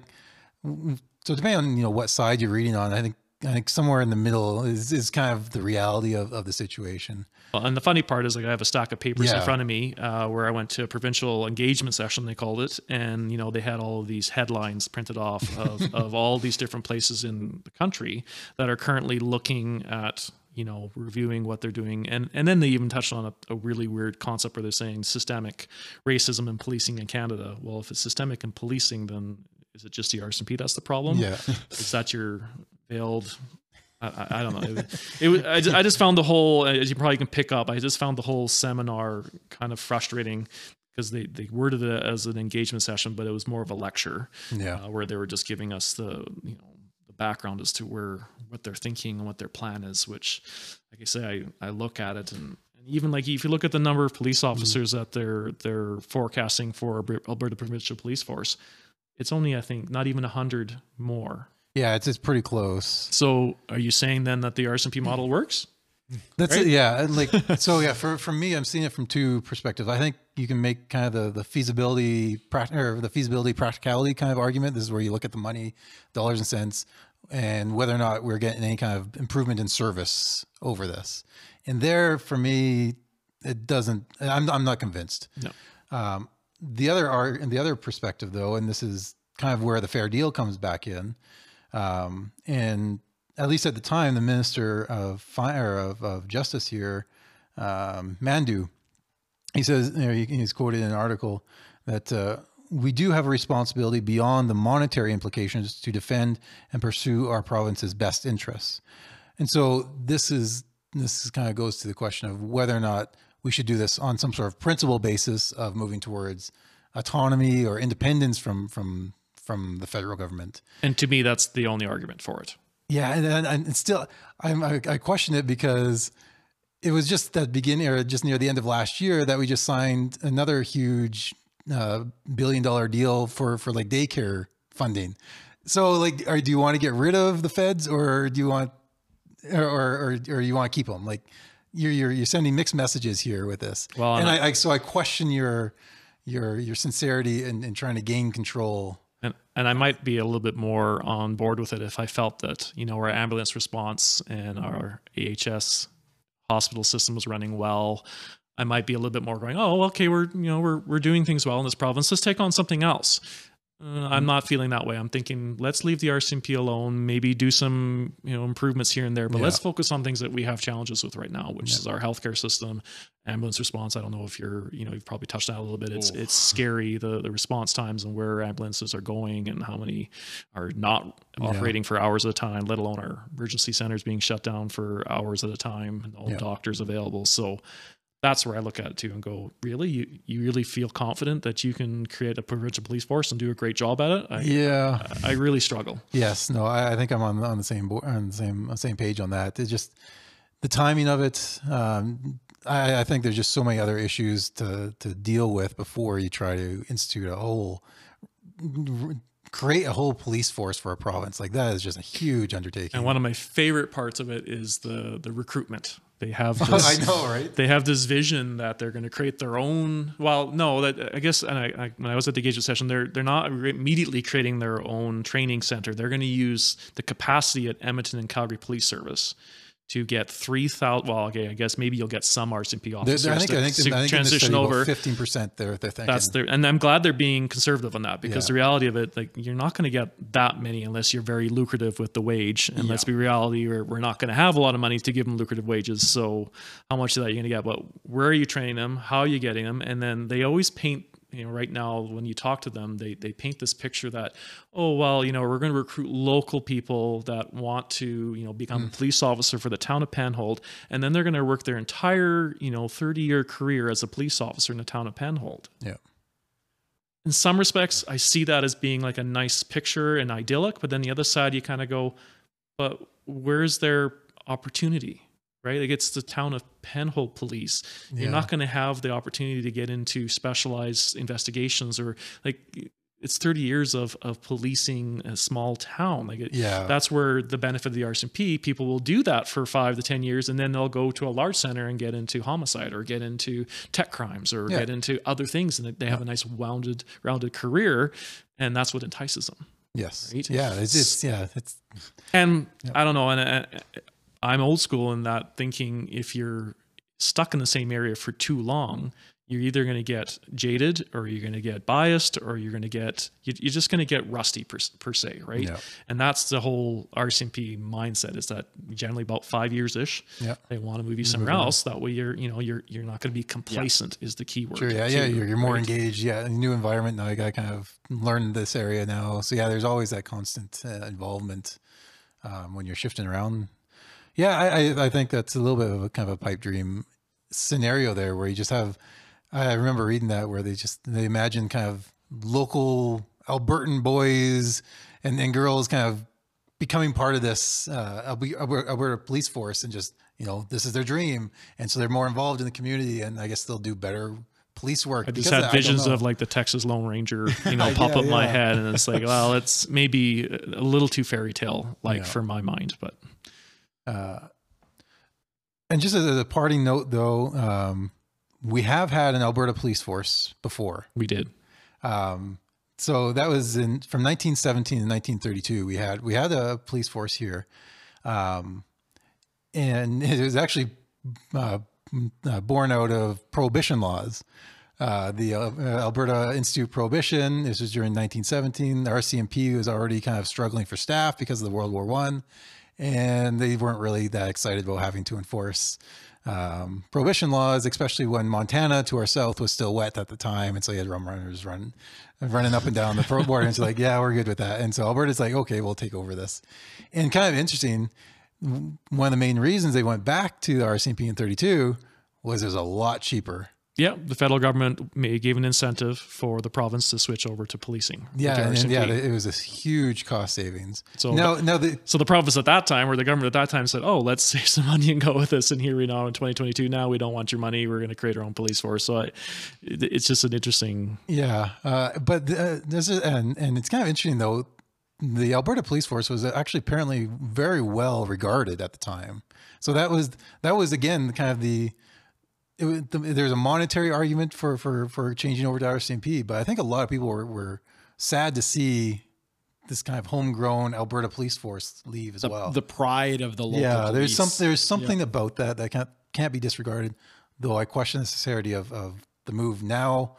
depending on what side you're reading on, I think somewhere in the middle is kind of the reality of the situation. Well, and the funny part is, I have a stack of papers in front of me where I went to a provincial engagement session, they called it, and they had all of these headlines printed off of all these different places in the country that are currently looking at reviewing what they're doing, and then they even touched on a really weird concept where they're saying systemic racism in policing in Canada. Well, if it's systemic in policing, then is it just the RCMP that's the problem? Yeah, is that your veiled? I don't know. I just found the whole, as you probably can pick up, I just found the whole seminar kind of frustrating because they worded it as an engagement session, but it was more of a lecture. Where they were just giving us the background as to what they're thinking and what their plan is. Which, like I say, I look at it and even like if you look at the number of police officers that they're forecasting for Alberta Provincial Police Force, it's only, I think, not even 100 more. Yeah, it's pretty close. So are you saying then that the RCMP model works? That's right? It. Yeah. For me, I'm seeing it from two perspectives. I think you can make kind of the feasibility practicality kind of argument. This is where you look at the money, dollars and cents, and whether or not we're getting any kind of improvement in service over this. And there, for me, it doesn't. I'm not convinced. No. The other perspective, though, and this is kind of where the fair deal comes back in. And at least at the time, the Minister of Justice here, Mandu, he says, he's quoted in an article that we do have a responsibility beyond the monetary implications to defend and pursue our province's best interests. And so this kind of goes to the question of whether or not we should do this on some sort of principle basis of moving towards autonomy or independence from the federal government. And to me, that's the only argument for it. Yeah, and still, I question it because it was just that beginning or just near the end of last year that we just signed another huge $1 billion deal for like daycare funding. So like, do you want to get rid of the feds, or do you want, or you want to keep them? Like, you're sending mixed messages here with this. Well, and I question your sincerity in trying to gain control. And I might be a little bit more on board with it if I felt that, our ambulance response and our AHS hospital system was running well. I might be a little bit more going, oh, okay, we're doing things well in this province. Let's take on something else. I'm not feeling that way. I'm thinking, let's leave the RCMP alone, maybe do some, improvements here and there, but let's focus on things that we have challenges with right now, which is our healthcare system, ambulance response. I don't know if you've probably touched on it a little bit. It's scary, the response times and where ambulances are going and how many are not operating for hours at a time, let alone our emergency centers being shut down for hours at a time and all doctors available. So that's where I look at it too and go, really? You really feel confident that you can create a provincial police force and do a great job at it? I really struggle. Yes. No, I think I'm on the same board, on the same page on that. It's just the timing of it. I think there's just so many other issues to deal with before you try to institute a whole create a whole police force for a province like that is just a huge undertaking. And one of my favorite parts of it is the recruitment. They have this, I know, right? They have this vision that they're going to create their own. Well, no, that I guess. And when I was at the engagement session, they're not immediately creating their own training center. They're going to use the capacity at Edmonton and Calgary Police Service to get 3,000. Well, okay, I guess maybe you'll get some RCMP officers. I think transition over 15%. They're thinking. That's their, and I'm glad they're being conservative on that, because the reality of it, like, you're not going to get that many unless you're very lucrative with the wage. And let's be reality, we're not going to have a lot of money to give them lucrative wages. So how much of that you're going to get? But where are you training them? How are you getting them? And then they always paint. Right now, when you talk to them, they paint this picture that, oh, well, we're going to recruit local people that want to, become a police officer for the town of Penhold. And then they're going to work their entire, 30-year career as a police officer in the town of Penhold. Yeah. In some respects, I see that as being like a nice picture and idyllic. But then the other side, you kind of go, but where's their opportunity? Right? Like, it's the town of Penhold Police. You're not going to have the opportunity to get into specialized investigations, or like, it's 30 years of policing a small town. Like, that's where the benefit of the RCMP, people will do that for 5 to 10 years, and then they'll go to a large center and get into homicide, or get into tech crimes, or get into other things. And they have a nice rounded career. And that's what entices them. Yes. Right? Yeah. And I don't know. And I'm old school in that thinking, if you're stuck in the same area for too long, you're either going to get jaded, or you're going to get biased, or you're just going to get rusty per se, right? Yeah. And that's the whole RCMP mindset, is that generally about 5 years-ish, they want to move you somewhere else. That way you're not going to be complacent is the key word. Sure, you're more engaged. Yeah, new environment. Now I got to kind of learn this area now. So there's always that constant involvement when you're shifting around. Yeah, I think that's a little bit of a kind of a pipe dream scenario there, where you just have, I remember reading that, where they imagine kind of local Albertan boys and girls kind of becoming part of this Alberta police force, and just, this is their dream. And so they're more involved in the community, and I guess they'll do better police work. I just had visions of like the Texas Lone Ranger, pop up in my head, and it's like, well, it's maybe a little too fairy tale for my mind, but. And just as a parting note, though, we have had an Alberta police force before. We did. So that was from 1917 to 1932. We had a police force here, and it was actually born out of prohibition laws. The Alberta Institute of Prohibition. This was during 1917. The RCMP was already kind of struggling for staff because of the World War I. And they weren't really that excited about having to enforce prohibition laws, especially when Montana to our south was still wet at the time. And so you had rum runners running up and down the border. And it's like, yeah, we're good with that. And so Alberta's like, okay, we'll take over this. And kind of interesting, one of the main reasons they went back to the RCMP in 32 was it was a lot cheaper. Yeah, the federal government gave an incentive for the province to switch over to policing. It was a huge cost savings. So the province at that time, or the government at that time, said, "Oh, let's save some money and go with this." And here we are in 2022. Now we don't want your money. We're going to create our own police force. So it's just an interesting. But this is and it's kind of interesting though. The Alberta Police Force was actually apparently very well regarded at the time. So that was again kind of there's a monetary argument for changing over to RCMP, but I think a lot of people were sad to see this kind of homegrown Alberta police force leave as well. The pride of the local police. There's something about that can't be disregarded, though I question the sincerity of the move now,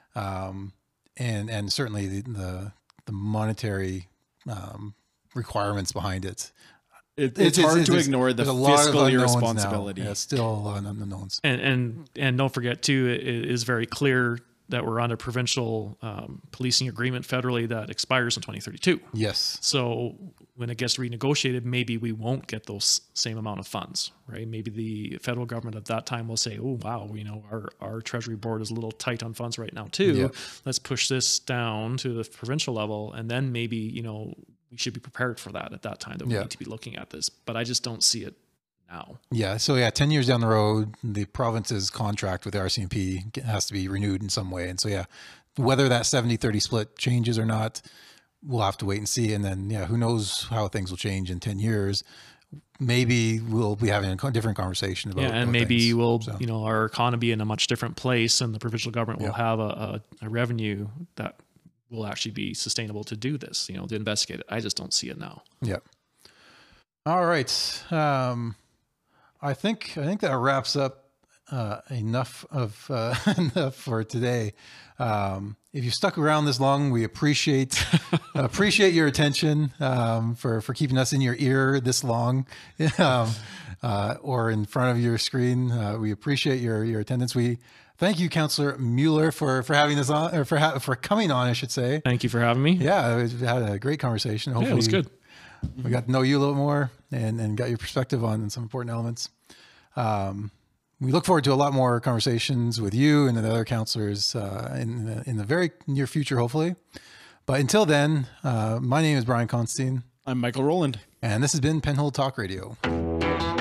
and certainly the monetary requirements behind it. It's hard to ignore the fiscal irresponsibility. Yeah, still a lot of unknowns. And don't forget too, it is very clear that we're on a provincial policing agreement federally that expires in 2032. Yes. So when it gets renegotiated, maybe we won't get those same amount of funds, right? Maybe the federal government at that time will say, "Oh wow, our Treasury board is a little tight on funds right now too. Yep. Let's push this down to the provincial level, and then maybe we should be prepared for that at that time, that we need to be looking at this." But I just don't see it now. Yeah. So 10 years down the road, the province's contract with the RCMP has to be renewed in some way. And so, whether that 70-30 split changes or not, we'll have to wait and see. And then, yeah, who knows how things will change in 10 years. Maybe we'll be having a different conversation about and maybe things. we'll, you know, our economy in a much different place, and the provincial government will have a revenue that will actually be sustainable to do this, you know, to investigate it. I just don't see it now. Yeah. All right. I think that wraps up enough for today. If you stuck around this long, we appreciate your attention, for keeping us in your ear this long, or in front of your screen. We appreciate your attendance. We thank you, Councillor Mueller, for having us on, or for coming on, I should say. Thank you for having me. Yeah, we had a great conversation. Hopefully, it was good. We got to know you a little more and got your perspective on some important elements. We look forward to a lot more conversations with you and the other councillors in the very near future, hopefully. But until then, my name is Brian Constantine. I'm Michael Rowland. And this has been Penhold Talk Radio.